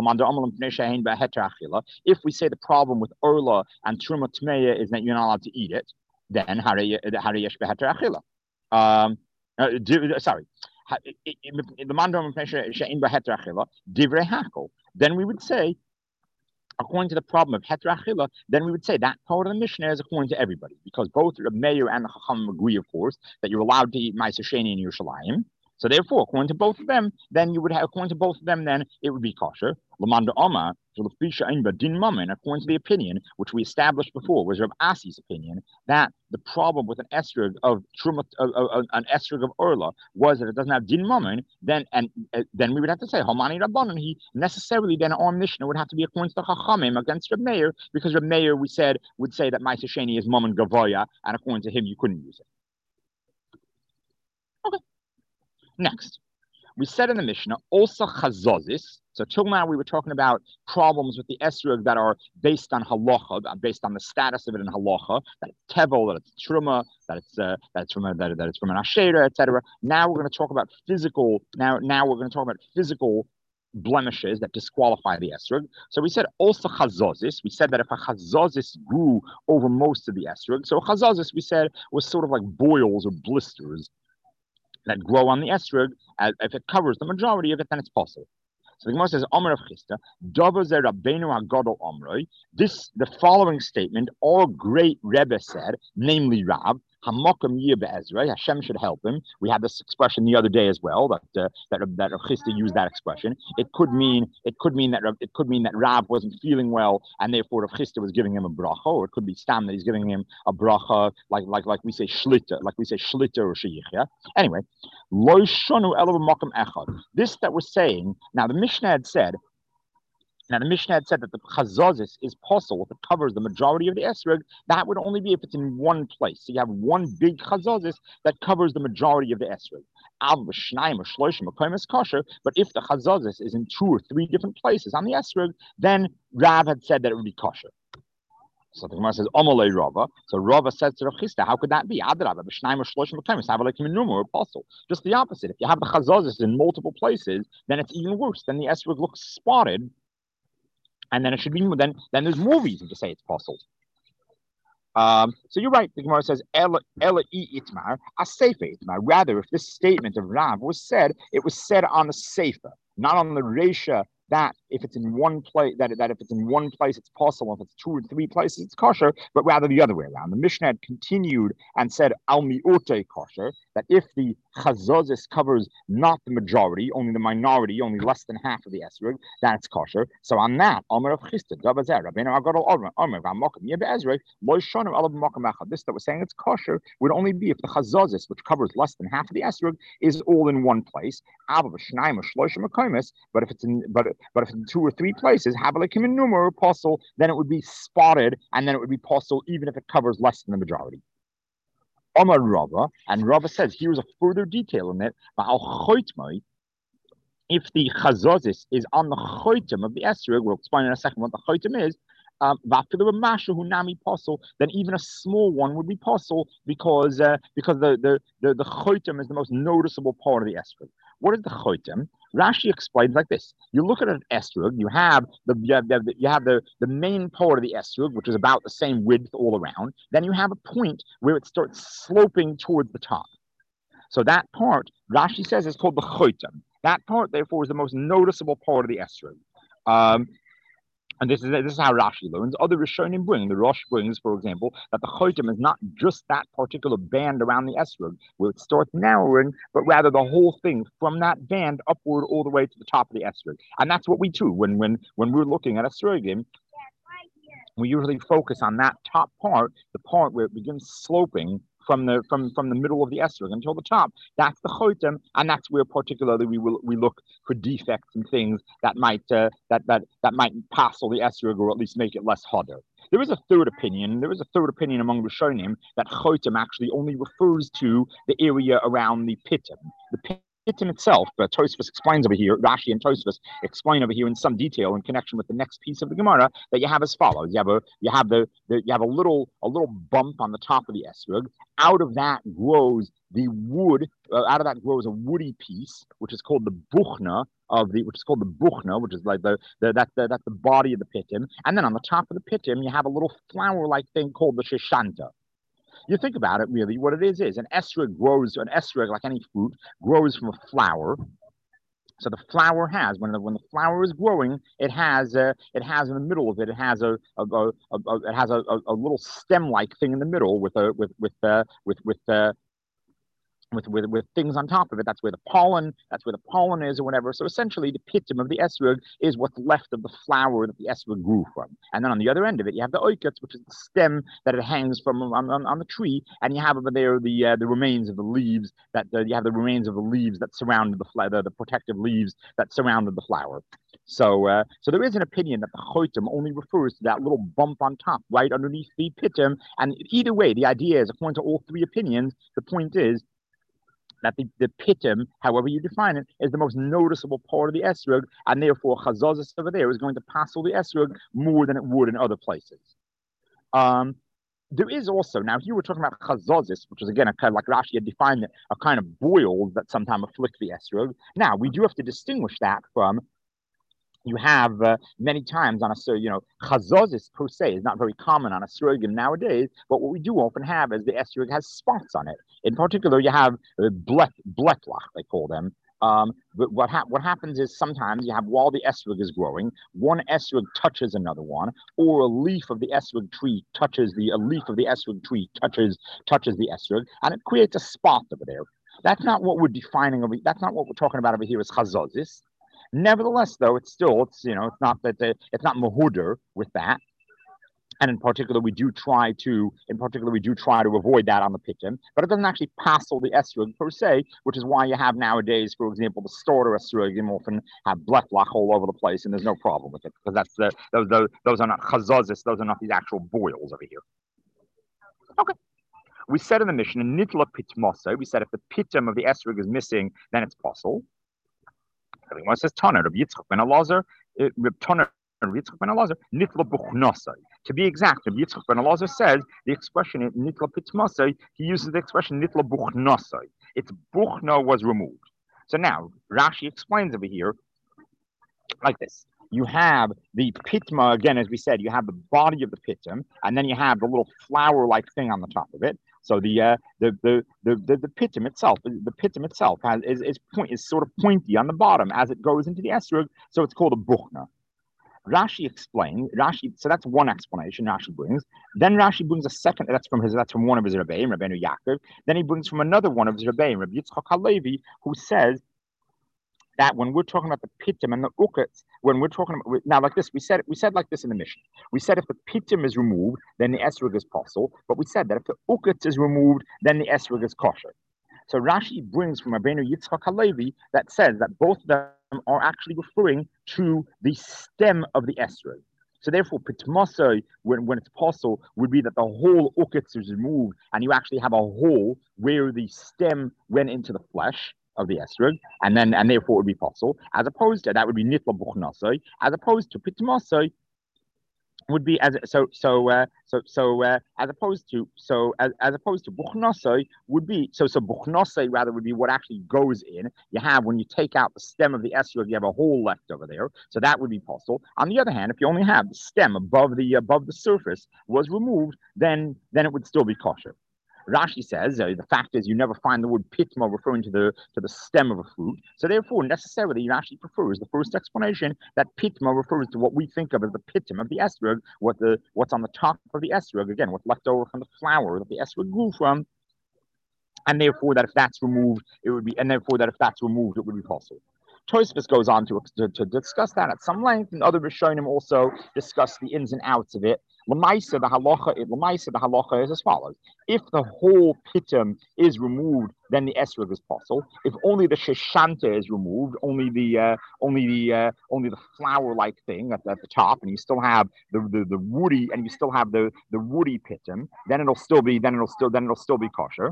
if we say the problem with Urla and Truma Tmeya is that you're not allowed to eat it, then harayesh beheter achila. Sorry. Then we would say, according to the problem of heterachila, then we would say that part of the Mishnah is according to everybody, because both the Meir and the Chacham agree, of course, that you're allowed to eat Ma'aser Sheni in Yerushalayim. So therefore, according to both of them, then you would have, according to both of them, then it would be kosher. Lamanda Oma, according to the opinion, which we established before, was Rav Asi's opinion, that the problem with an esrog of Truma, an esrog of Urla, was that it doesn't have din mammon, then we would have to say, Homani Rabbanon, he necessarily then our Mishnah would have to be according to the Chachamim against Reb Meir, because Reb Meir, we said, would say that Ma'aser Sheni is mammon gavoya, and according to him, you couldn't use it. Okay. Next, we said in the Mishnah, also chazozis. So till now we were talking about problems with the esrog that are based on halacha, based on the status of it in halacha, that it's tevel, that it's truma, that it's from an ashera, etc. Now we're going to talk about physical. Now we're going to talk about physical blemishes that disqualify the esrog. So we said also chazozis. We said that if a chazozis grew over most of the esrog, so a chazozis we said was sort of like boils or blisters that grow on the esrog. If it covers the majority of it, then it's possible. So the Gemara says, Omer of Chisda, Davazer Rabbeinu HaGadol Omroi. The following statement, our great Rebbe said, namely Rab, Hamakam Yeh Be'ezra, Hashem should help him. We had this expression the other day as well, that Rav Chisda used that expression. It could mean that Rab wasn't feeling well, and therefore Rav Chisda was giving him a bracha, or it could be Stam that he's giving him a bracha, like we say shlita, or sheyichya. Anyway, Lo shonu elav b'makom echad. This that we're saying now, the Mishnah had said that the chazazis is possible if it covers the majority of the esrog. That would only be if it's in one place. So you have one big chazazis that covers the majority of the esrog. But if the chazazis is in 2 or 3 different places on the esrog, then Rav had said that it would be kosher. So the Gemara says, Omalei Rava. So Rava says to Rav Chisda, how could that be? Apostle. Just the opposite. If you have the chazazis in multiple places, then it's even worse. Then the esrog looks spotted, and then it should be then there's more reason to say it's possible. So you're right. The Gemara says Ela itmar a sefer itmar. Rather, if this statement of Rav was said, it was said on the sefer, not on the reisha. That if it's in one place, that if it's in one place, it's possible. If it's 2 or 3 places, it's kosher. But rather the other way around. The Mishnah had continued and said al mi'ote kosher, that if the chazazis covers not the majority, only the minority, only less than half of the esrog, then it's kosher. So on that, Omer of Chisda, Davazer, Rabbeinu HaGadol Omer, V'Makom Yeh Be'ezrei, Lo Shonu Elav B'Makom Echad. This that was saying it's kosher would only be if the chazazis, which covers less than half of the esrog, is all in one place. But if it's in if in 2 or 3 places, apostle, then it would be spotted, and then it would be apostle even if it covers less than the majority. Omar Rava, and Rava says here's a further detail in it. If the chazazis is on the choitim of the esrog, we'll explain in a second what the choitim is. Then even a small one would be possible because the choitim is the most noticeable part of the esrog. What is the choitim? Rashi explains like this: you look at an esrog, you have the main part of the esrog, which is about the same width all around. Then you have a point where it starts sloping towards the top. So that part, Rashi says, is called the choitim. That part, therefore, is the most noticeable part of the esrog. And this is how Rashi learns. Other Rishonim bring, the Rosh brings, for example, that the Chotem is not just that particular band around the esrog, where it starts narrowing, but rather the whole thing from that band upward all the way to the top of the esrog. And that's what we do when we're looking at esrogim. We usually focus on that top part, the part where it begins sloping from the middle of the esrog until the top. That's the chotem, and that's where particularly we look for defects and things that might that might passel the esrog or at least make it less harder. There is a third opinion. There is a third opinion among Rishonim that chotem actually only refers to the area around the pitim. The pitim itself, but Tosfos explains over here, Rashi and Tosfos explain over here in some detail in connection with the next piece of the Gemara that you have as follows. You have a little bump on the top of the esrog. Out of that grows the wood. Out of that grows a woody piece, which is called the buchna which is like that's the body of the pitim. And then on the top of the pitim, you have a little flower-like thing called the shishanta. You think about it, really, what it is an esrog, like any fruit, grows from a flower. So the flower has, when the flower is growing, it has in the middle of it, it has a little stem-like thing in the middle with things on top of it. That's where the pollen is or whatever. So essentially the pitim of the esrog is what's left of the flower that the esrog grew from. And then on the other end of it, you have the oikets, which is the stem that it hangs from on the tree. And you have over there the remains of the leaves that surrounded the protective leaves that surrounded the flower. So there is an opinion that the chotem only refers to that little bump on top, right underneath the pitim. And either way, the idea is, according to all three opinions, the point is that the pitim, however you define it, is the most noticeable part of the esrog, and therefore chazazis over there is going to passel the esrog more than it would in other places. There is also, now here we're talking about chazazis, which is again a kind of, like Rashi had defined it, a kind of boils that sometimes afflict the esrog. Now we do have to distinguish that from, you have many times on chazazis per se is not very common on a esrogim nowadays, but what we do often have is the esrog has spots on it. In particular, you have bletlach, they call them. But what happens is sometimes you have, while the esrog is growing, one esrog touches another one, or a leaf of the esrog tree touches the esrog, and it creates a spot over there. That's not what we're defining over. That's not what we're talking about over here as chazazis. Nevertheless, though, it's not mahuder with that. And in particular, we do try to avoid that on the pitim, but it doesn't actually passel the esrog per se, which is why you have nowadays, for example, the starter esrogim often have bletlach all over the place, and there's no problem with it because those are not chazazis, those are not these actual boils over here. Okay. We said in the Mishnah, nitla pitmasa. We said if the pitim of the esrog is missing, then it's possible. Everyone says Tana, Rabbi Yitzchak ben Elazar, nitla buchnasai. To be exact, Rabbi Yitzchak ben Elazar says the expression nitla pitmasai, he uses the expression nitla buchnasai. Its buchna was removed. So now, Rashi explains over here like this. You have the pitma, again, as we said, you have the body of the pitim, and then you have the little flower-like thing on the top of it. So the pitim itself, is sort of pointy on the bottom as it goes into the esrog, so it's called a buchna. Rashi explains. So that's one explanation Rashi brings. Then Rashi brings a second. That's from one of his Rebbeim, Rabbeinu Yaakov. Then he brings from another one of his Rebbeim, Rabbi Yitzchak Halevi, who says that when we're talking about the pitim and the ukets, when we're talking about, now like this, we said like this in the Mishnah. We said if the pitim is removed, then the esrog is possible. But we said that if the ukets is removed, then the esrog is kosher. So Rashi brings from Rabbeinu Yitzchak Halevi that says that both of them are actually referring to the stem of the esrog. So therefore, pitmasai, when it's possible, would be that the whole ukets is removed, and you actually have a hole where the stem went into the flesh of the esrog, and therefore it would be possible. As opposed to that would be nitla buchnasai, as opposed to pitmasai would be as opposed to buchnasai would be so buchnasai rather would be what actually goes in. You have, when you take out the stem of the esrog, you have a hole left over there, so that would be possible. On the other hand, if you only have the stem above the surface was removed, then it would still be kosher. Rashi says the fact is you never find the word pitma referring to the stem of a fruit. So therefore, necessarily, Rashi prefers the first explanation that pitma refers to what we think of as the pitum of the esrog, what's on the top of the esrog. Again, what's left over from the flower that the esrog grew from, and therefore that if that's removed, it would be, and therefore that if that's removed, it would be possible. Tosfos goes on to discuss that at some length, and other Rishonim also discuss the ins and outs of it. L'maisa, the halacha is as follows: if the whole pitum is removed, then the esrog is possible. If only the sheshanta is removed, only the flower-like thing at the top, and you still have the woody, and you still have the woody pitum, then it'll still be kosher.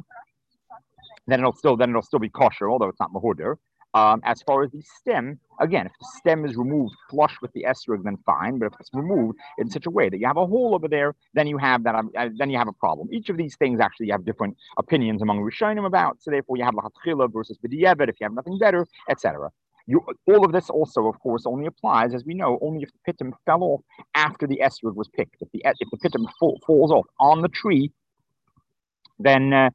Then it'll still be kosher, although it's not mahudr. As far as the stem, again, if the stem is removed flush with the esrog, then fine. But if it's removed in such a way that you have a hole over there, then you have a problem. Each of these things actually have different opinions among Rishonim about. So therefore, you have lachatchila versus b'diavad if you have nothing better, etc. All of this also, of course, only applies, as we know, only if the pitum fell off after the esrog was picked. If the pitum falls off on the tree, then the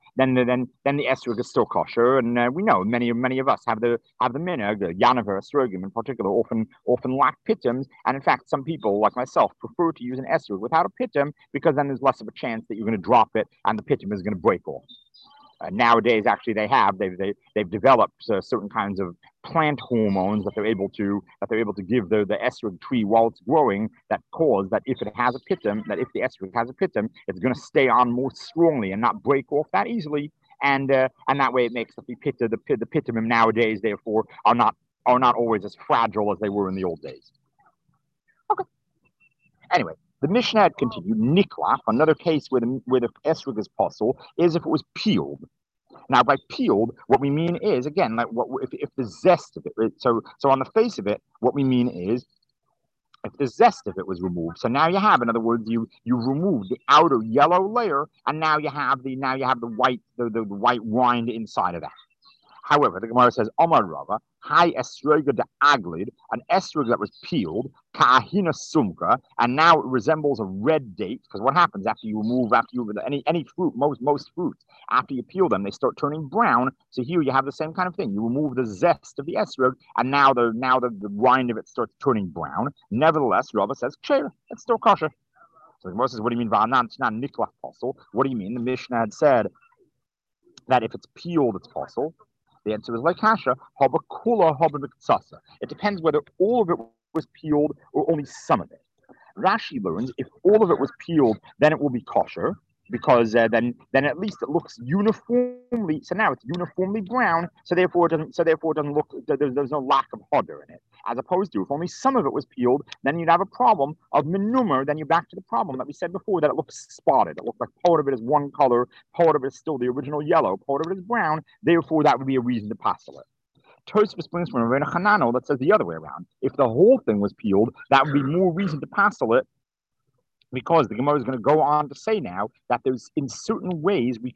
esrog is still kosher, and we know many of us have the minhag, the Yanavar esrogim in particular, often lack pitums, and in fact, some people like myself prefer to use an esrog without a pitum because then there's less of a chance that you're going to drop it and the pitum is going to break off. Nowadays, actually, they've developed certain kinds of plant hormones that they're able to give the esrog tree while it's growing, that cause that if it has a pitum, that if the esrog has a pitum, it's going to stay on more strongly and not break off that easily, and that way it makes the pitumim nowadays therefore are not always as fragile as they were in the old days. Okay. Anyway. The Mishnah had continued. Niklaf, another case where the esrog is possible, is if it was peeled. Now, by peeled, what we mean is, again, like if the zest of it. Right? So on the face of it, what we mean is if the zest of it was removed. So now you have, in other words, you remove the outer yellow layer, and now you have the white rind inside of that. However, the Gemara says, Omar Rava, Hai esroga de aglid, an esrog that was peeled, ka'ahina sumka, and now it resembles a red date, because what happens after you remove any fruit, most fruits, after you peel them, they start turning brown. So here you have the same kind of thing. You remove the zest of the esrog, and now the rind of it starts turning brown. Nevertheless, Rava says, Ksher, it's still kosher. So the Gemara says, what do you mean, Va'anan, it's not niklach posel? What do you mean? The Mishnah had said that if it's peeled, it's posel. The answer is like kasha, haba kula, haba miktsasa. It depends whether all of it was peeled or only some of it. Rashi learns if all of it was peeled, then it will be kosher, because then at least it looks uniformly. So now it's uniformly brown. So therefore it doesn't look. There's no lack of hodder in it. As opposed to if only some of it was peeled, then you'd have a problem of menumer. Then you're back to the problem that we said before, that it looks spotted. It looks like part of it is one color, part of it is still the original yellow, part of it is brown. Therefore, that would be a reason to passel it. Tosfos brings from Rabbeinu Hananel that says the other way around. If the whole thing was peeled, that would be more reason to passel it, because the Gemara is going to go on to say now that there's in certain ways we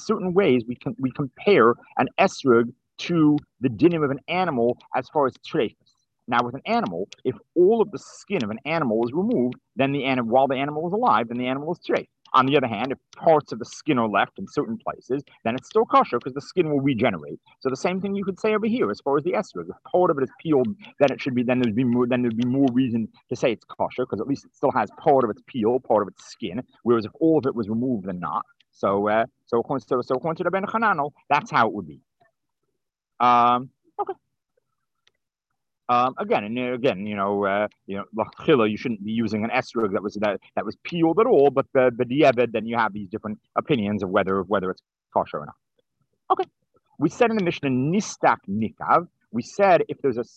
compare an esrog to the dinim of an animal as far as treifus. Now, with an animal, if all of the skin of an animal is removed, then while the animal is alive, then the animal is treif. On the other hand, if parts of the skin are left in certain places, then it's still kosher because the skin will regenerate. So the same thing you could say over here as far as the esrog. If part of it is peeled, then there'd be more reason to say it's kosher because at least it still has part of its peel, part of its skin. Whereas if all of it was removed, then not. So according to Rabbeinu Hananel, that's how it would be. Okay. Again, lachila, you shouldn't be using an esrog that was peeled at all, but the diavad, then you have these different opinions of whether it's kosher or not. Okay, we said in the Mishnah nistak nikav. We said if there's a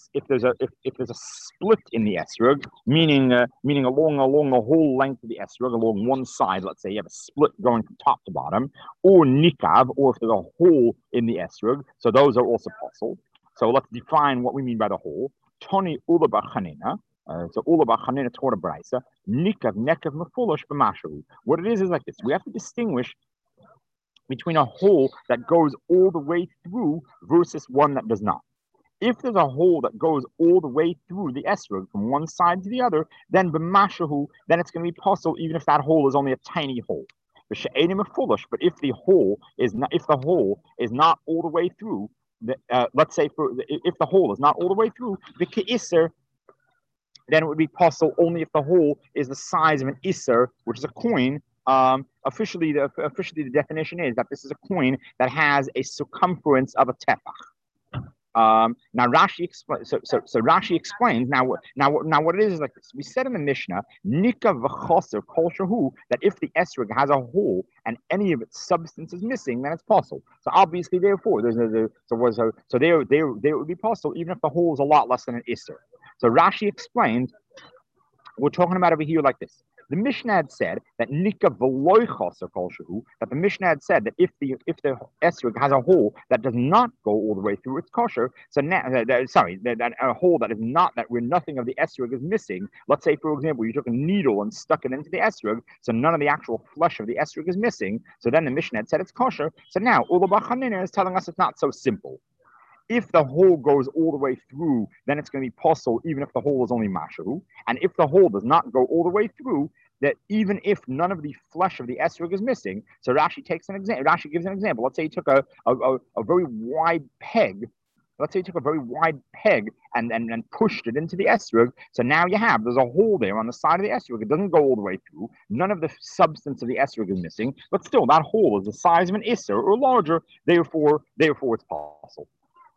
split in the esrog, meaning along the whole length of the esrog, along one side, let's say you have a split going from top to bottom, or nikav, or if there's a hole in the esrog, so those are also possible. So let's define what we mean by the hole. Toni ula b'chanina. So ula b'chanina toward a brisa. Nikav nekav mefulosh b'masharu. What it is like this. We have to distinguish between a hole that goes all the way through versus one that does not. If there's a hole that goes all the way through the esrog from one side to the other, then b'mashahu, then it's going to be possible even if that hole is only a tiny hole. But if the hole is not all the way through, let's say if the hole is not all the way through the ke'isr, then it would be possible only if the hole is the size of an isser, which is a coin. Officially, the definition is that this is a coin that has a circumference of a tefach. Now Rashi explains. So Rashi explains now what it is like this. We said in the Mishnah, Nika v'choser kol shahu, that if the esrog has a hole and any of its substance is missing, then it's possible. So obviously, therefore, there would be possible even if the hole is a lot less than an isser. So Rashi explains, we're talking about over here like this. The Mishnah had said that Nika v'loy choser kol shahu, that the Mishnah had said that if the esrog has a hole that does not go all the way through, it's kosher. So now, that a hole that is not, that where nothing of the esrog is missing. Let's say, for example, you took a needle and stuck it into the esrog, so none of the actual flesh of the esrog is missing. So then the Mishnah had said it's kosher. So now Ula bar Chanina is telling us it's not so simple. If the hole goes all the way through, then it's going to be possible even if the hole is only mashahu. And if the hole does not go all the way through, that even if none of the flesh of the esrog is missing, so Rashi takes an example. Rashi gives an example. Let's say you took a very wide peg. Let's say you took a very wide peg and pushed it into the esrog. So now there's a hole there on the side of the esrog. It doesn't go all the way through. None of the substance of the esrog is missing, but still that hole is the size of an isser or larger. Therefore it's possible.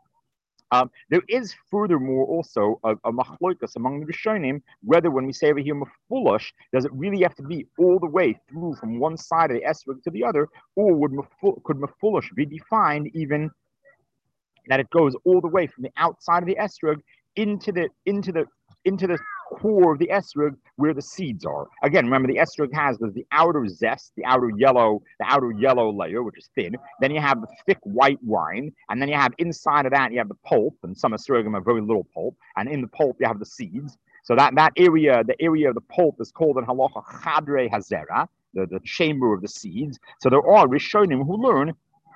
There is furthermore also a machlokas among the Rishonim, whether when we say over here mefulush, does it really have to be all the way through from one side of the esrog to the other, or could mefulush be defined even that it goes all the way from the outside of the esrog into the core of the esrog where the seeds are. Again, remember the esrog there's the outer zest, the outer yellow layer, which is thin. Then you have the thick white rind, and then you have inside of that you have the pulp, and some esrogim have very little pulp, and in the pulp you have the seeds. So that area, the area of the pulp, is called in halacha chadre hazera, the chamber of the seeds. So there are Rishonim who learn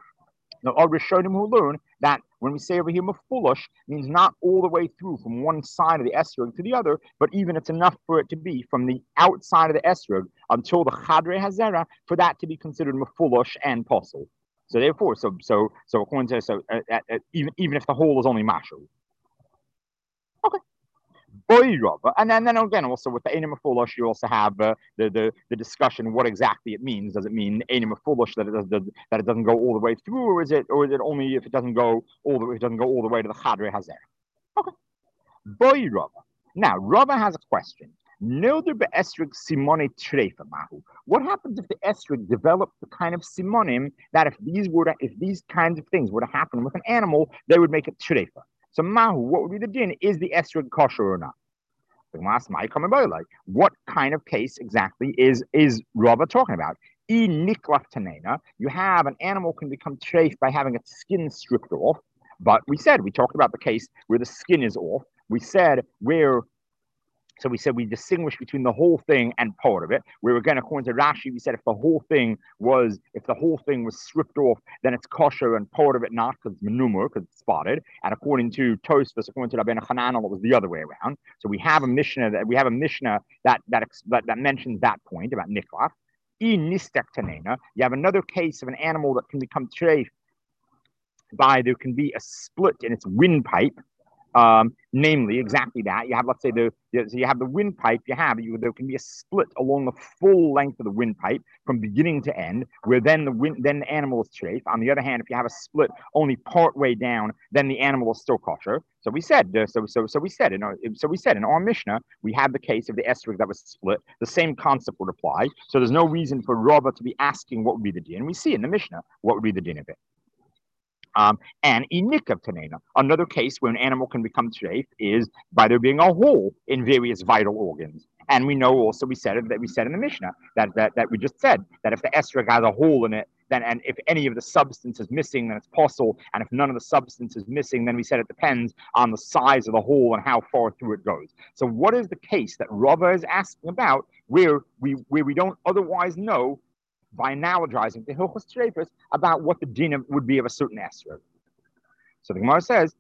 that when we say over here mefulush, means not all the way through from one side of the esrog to the other, but even it's enough for it to be from the outside of the esrog until the chadre hazera for that to be considered mefulush and possible. So therefore, according to even if the hole is only mashu. Okay. And then again, also with the Einim Mefulush, you also have the discussion what exactly it means. Does it mean Einim Mefulush that it doesn't go all the way through, or is it only if it doesn't go all the way to the Chadre Hazer? Okay. Boy Rava. Now Rava has a question. What happens if the esrog developed the kind of simonim that if these kinds of things were to happen with an animal, they would make it treifa? So mahu, what would be the din? Is the esrog kosher or not? What kind of case exactly is Rava talking about? You have an animal can become treif by having its skin stripped off, but we talked about the case where the skin is off. We said we distinguish between the whole thing and part of it. Where again, according to Rashi, we said if the whole thing was stripped off, then it's kosher, and part of it not, because it's menumur, because it's spotted. And according to Tosfos, according to Rabbeinu Hananel, it was the other way around. So we have a Mishnah that mentions that point about niklach. You have another case of an animal that can become treif by there can be a split in its windpipe. Namely, exactly that. You have, let's say, you have the windpipe. There can be a split along the full length of the windpipe from beginning to end, where then the animal is treif. On the other hand, if you have a split only part way down, then the animal is still kosher. So we said in our Mishnah we have the case of the esrog that was split. The same concept would apply. So there's no reason for Rava to be asking what would be the din. We see in the Mishnah what would be the din of it. And inikav tanena, another case where an animal can become treif is by there being a hole in various vital organs. And we know also we said in the Mishnah that we just said that if the esrog has a hole in it, then and if any of the substance is missing, then it's possible. And if none of the substance is missing, then we said it depends on the size of the hole and how far through it goes. So what is the case that Rava is asking about where we don't otherwise know by analogizing to Hilchos Treifos about what the din would be of a certain esrog? So the Gemara says,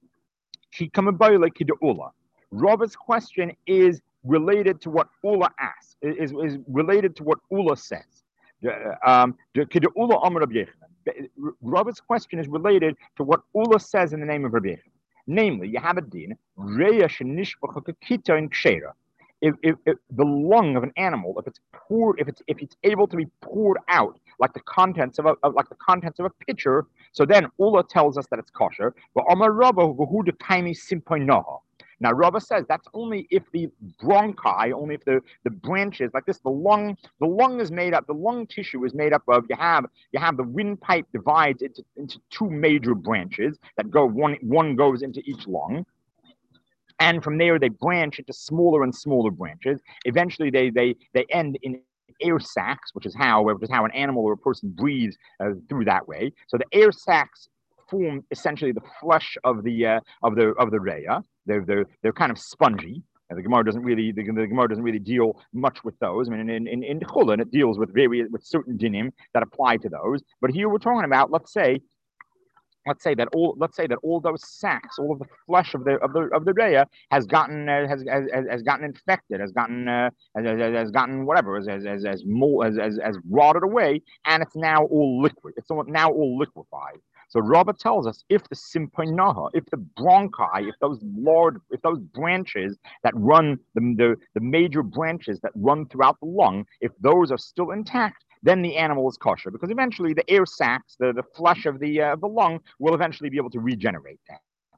Rava's question is related to what Ula asks, is related to what Ula says. Rabbi's question is related to what Ula says in the name of Rabbi Yochanan. Namely, you have a din, reya shenishbach hakita in kshera. If the lung of an animal, if it's able to be poured out like the contents of a pitcher, so then Ula tells us that it's kosher. But Amar Rabba who the kaimi simpoinaha. Now, Rabba says that's only if the bronchi, only if the branches, like this, the lung is made up, the lung tissue is made up of, you have the windpipe divides into two major branches that go, one goes into each lung. And from there, they branch into smaller and smaller branches. Eventually, they end in air sacs, which is how an animal or a person breathes through that way. So the air sacs form essentially the flesh of the reya. They're kind of spongy. And the Gemara doesn't really deal much with those. I mean, in Chulin, it deals with certain dinim that apply to those. But here we're talking about, let's say that all those sacs, all of the flesh of the reya has gotten infected, has gotten whatever, as rotted away, and it's now all liquid. It's now all liquefied. So Rabba tells us if the simpoinaha, if the bronchi, if those branches that run the major branches that run throughout the lung, if those are still intact, then the animal is kosher, because eventually the air sacs, the flesh of the lung, will eventually be able to regenerate that.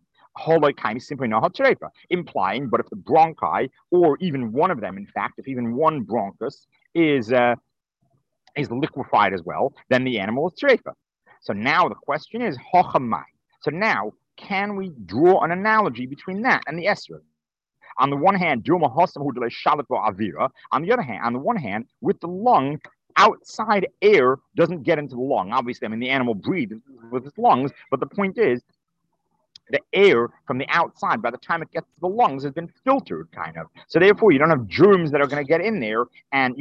Implying, but if the bronchi, or even one of them, in fact, if even one bronchus is liquefied as well, then the animal is trefa. So now the question is hochamai. So now, can we draw an analogy between that and the esrog? On the one hand, on the one hand, with the lung, outside air doesn't get into the lung. Obviously, I mean, the animal breathes with its lungs, but the point is, the air from the outside, by the time it gets to the lungs, has been filtered, kind of. So therefore, you don't have germs that are going to get in there, and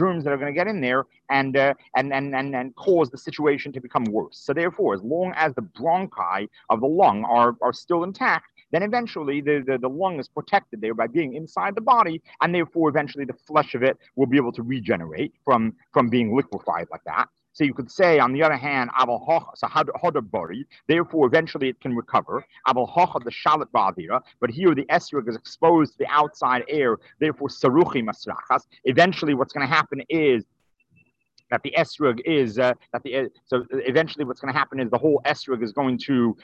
cause the situation to become worse. So therefore, as long as the bronchi of the lung are still intact, then eventually the lung is protected there by being inside the body, and therefore eventually the flesh of it will be able to regenerate from being liquefied like that. So you could say, on the other hand, therefore eventually it can recover. But here the esrog is exposed to the outside air, therefore saruchi masrachas. Eventually what's going to happen is that the esrog is so eventually what's going to happen is the whole esrog is going to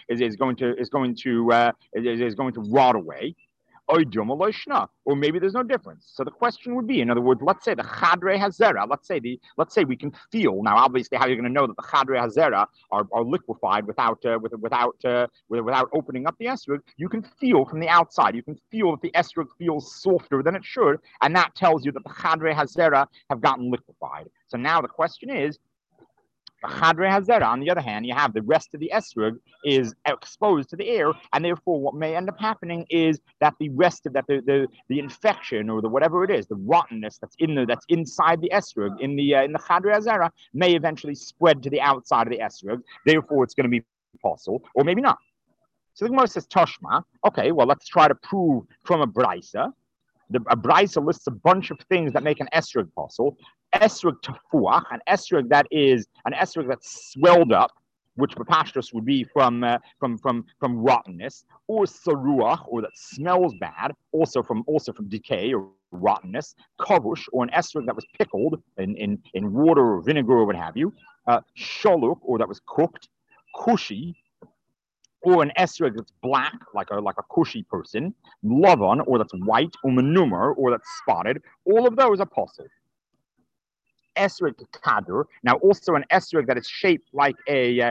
rot away. Or maybe there's no difference. So the question would be, in other words, let's say the chadre hazera. Let's say we can feel now. Obviously, how you're going to know that the chadre hazera are liquefied without opening up the esrog? You can feel from the outside. You can feel that the esrog feels softer than it should, and that tells you that the chadre hazera have gotten liquefied. So now the question is, the chadre hazera, on the other hand, you have the rest of the esrog is exposed to the air, and therefore what may end up happening is that the rest of that the infection or the whatever it is, the rottenness that's inside the esrog in the chadre hazera may eventually spread to the outside of the esrog. Therefore, it's going to be possible, or maybe not. So the Gemara says Toshma. Okay, well, let's try to prove from a brisa. A brisa lists a bunch of things that make an esrog possible. Esrog tafuach, an esrog that's swelled up, which bapashtos would be from rottenness, or saruach, or that smells bad, also from decay or rottenness. Kavush, or an esrog that was pickled in water or vinegar or what have you. Sholuk, or that was cooked. Kushi, or an esrog that's black, like a cushy person. Lavan, or that's white. Or manumar, or that's spotted. All of those are possible. Esrog kader. Now, also an esrog that is shaped like a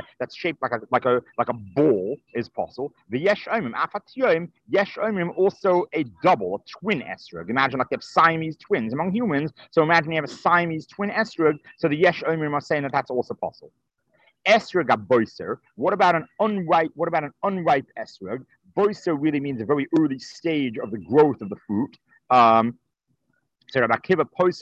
ball is possible. The yesh omim afatiyom yesh omim also a double, a twin esrog. Imagine like you have Siamese twins among humans. So imagine you have a Siamese twin esrog. So the yesh omim are saying that that's also possible. Esrog boiser. What about an unripe esrog? Boiser really means a very early stage of the growth of the fruit. So Rabbi Akiva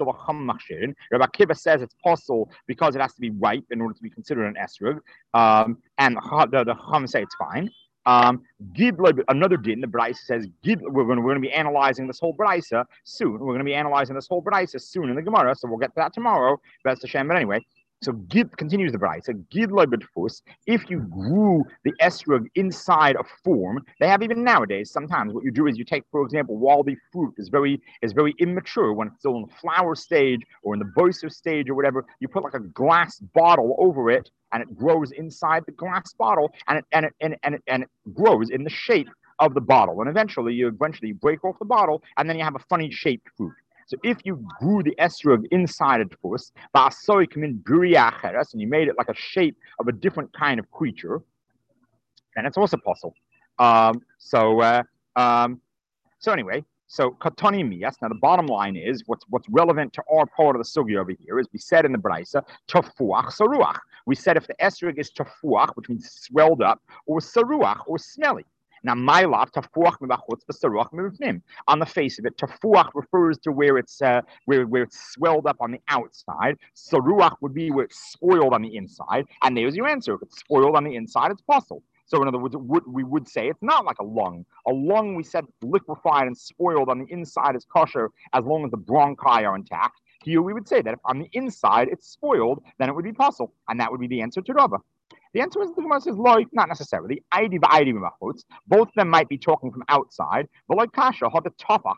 says it's possible because it has to be ripe in order to be considered an esrog. And the Chacham say it's fine. Another din, the Brisa says, we're going to be analyzing this whole Brisa soon. We're going to be analyzing this whole Brisa soon in the Gemara, so we'll get to that tomorrow. Best Hashem, but anyway. So continues the Brisa. If you grew the esrog inside a form, they have even nowadays. Sometimes what you do is you take, for example, while the fruit is very immature, when it's still in the flower stage or in the boiser stage or whatever, you put like a glass bottle over it, and it grows inside the glass bottle, and it grows in the shape of the bottle, and eventually you break off the bottle, and then you have a funny shaped fruit. So if you grew the esrog inside a tfus, and you made it like a shape of a different kind of creature, then it's also possible. So anyway, so katoni miyas. Now the bottom line is what's relevant to our part of the sugya over here is we said in the brisa tafuach saruach. We said if the esrog is tafuach, which means swelled up, or saruach, or smelly. Now, ma'ilaf tafuach mibachutz v'saruach mibifnim. On the face of it, tafuach refers to where it's swelled up on the outside. Saruach would be where it's spoiled on the inside. And there's your answer. If it's spoiled on the inside, it's possible. So in other words, we would say it's not like a lung. A lung, we said, liquefied and spoiled on the inside is kosher as long as the bronchi are intact. Here we would say that if on the inside it's spoiled, then it would be possible. And that would be the answer to Rava. The answer is the Gemara says, "Loy, not necessarily. Both of them might be talking from outside. But like kasha, we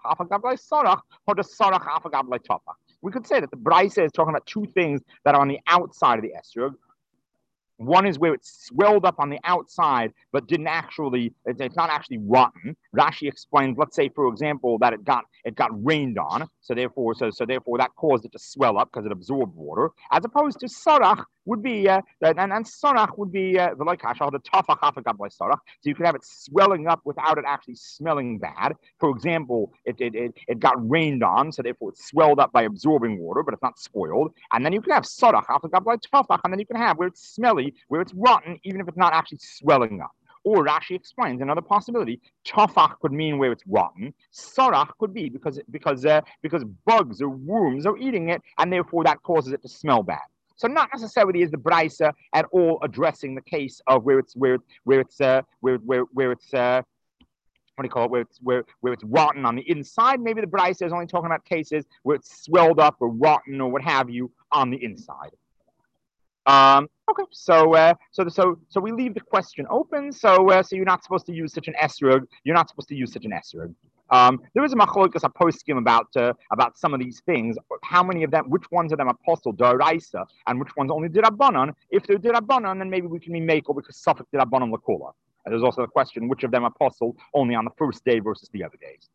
could say that the Brisa is talking about two things that are on the outside of the esrog. One is where it's swelled up on the outside, but it's not actually rotten. Rashi explains, let's say, for example, that it got rained on, so therefore that caused it to swell up because it absorbed water, as opposed to sarach would be, and sarach would be the tafach afagav sarach. So you could have it swelling up without it actually smelling bad. For example, it got rained on, so therefore it swelled up by absorbing water, but it's not spoiled. And then you can have sarach afagav tafach, and then you can have where it's smelly, where it's rotten, even if it's not actually swelling up. Or Rashi explains another possibility. Tafach could mean where it's rotten. Sarach could be because bugs or worms are eating it, and therefore that causes it to smell bad. So not necessarily is the Brisa at all addressing the case of where it's rotten on the inside. Maybe the Brisa is only talking about cases where it's swelled up or rotten or what have you on the inside. Okay, so we leave the question open. So you're not supposed to use such an esrog. You're not supposed to use such an esrog. There is a machlokas a poskim about some of these things. How many of them? Which ones of them are apostle daraisa, and which ones only dirabanan? If they're dirabanan, then maybe we can be make or because suffix dirabanan lakula. And there's also the question: which of them are apostle only on the first day versus the other days?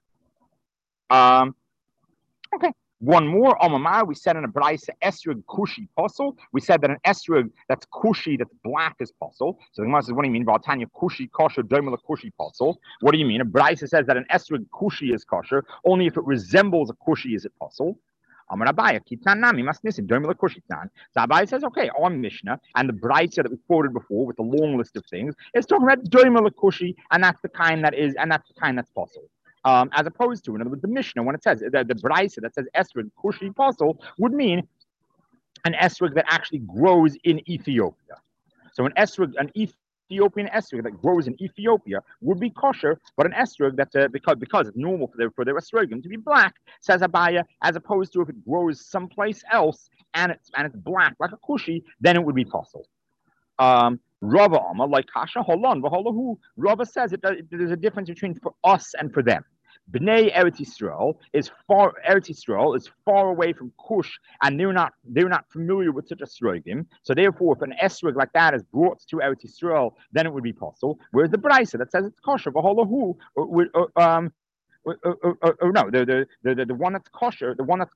Okay. One more, Omamar, we said in a Brisa, esrog kushi posel. We said that an esrog that's kushi, that's black, is posel. So the Gemara says, what do you mean? Valtanya kushi kosher, domila kushi posel. What do you mean? A Brisa says that an esrog kushi is kosher, only if it resembles a kushi is it posel. Amar Abaya, kitanami masnisim, domila kushi tan. So Abaya says, okay, our Mishnah and the Brisa that we quoted before with the long list of things is talking about domila kushi, and that's the kind that's posel. As opposed to, in other words, the Mishnah, when it says the Brisa that says esrog kushi posel would mean an esrog that actually grows in Ethiopia. So an Ethiopian esrog that grows in Ethiopia would be kosher, but an esrog that because it's normal for their esrogim to be black, says Abaya, as opposed to if it grows someplace else and it's black like a kushi, then it would be posel. Rava Amar, like Kasha Holon, Vaholahu. Rava says there's a difference between for us and for them. Bnei Eretz Yisrael is far away from Kush, and they're not familiar with such a esrogim. So therefore, if an esrog like that is brought to Eretz Yisrael, then it would be possible. Whereas the Brisa that says it's kosher, Vaholahu, no, the one that's kosher,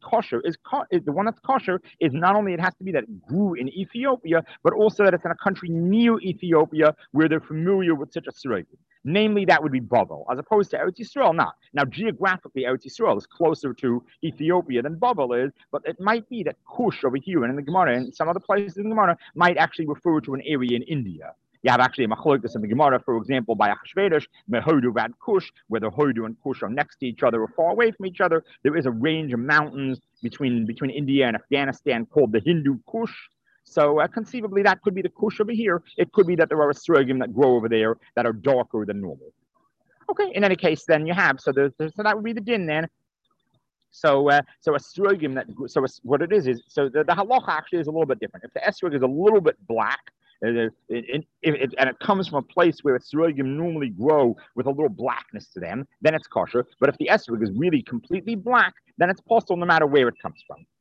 is not only it has to be that it grew in Ethiopia, but also that it's in a country near Ethiopia where they're familiar with such a esrogim. Namely, that would be Bavel, as opposed to Eretz Yisrael. Now geographically, Eretz Yisrael is closer to Ethiopia than Bavel is, but it might be that Kush over here and in the Gemara and some other places in the Gemara might actually refer to an area in India. You have actually a machlokes in the Gemara, for example, by Achashverosh, Mehodu Vad Kush, where the Hodu and Kush are next to each other or far away from each other. There is a range of mountains between India and Afghanistan called the Hindu Kush. So conceivably, that could be the kush over here. It could be that there are esrogim that grow over there that are darker than normal. Okay, in any case, then you have, so that would be the din then. So esrogim what it is so the halacha actually is a little bit different. If the esrog is a little bit black, and it comes from a place where esrogim normally grow with a little blackness to them, then it's kosher. But if the esrog is really completely black, then it's possible no matter where it comes from.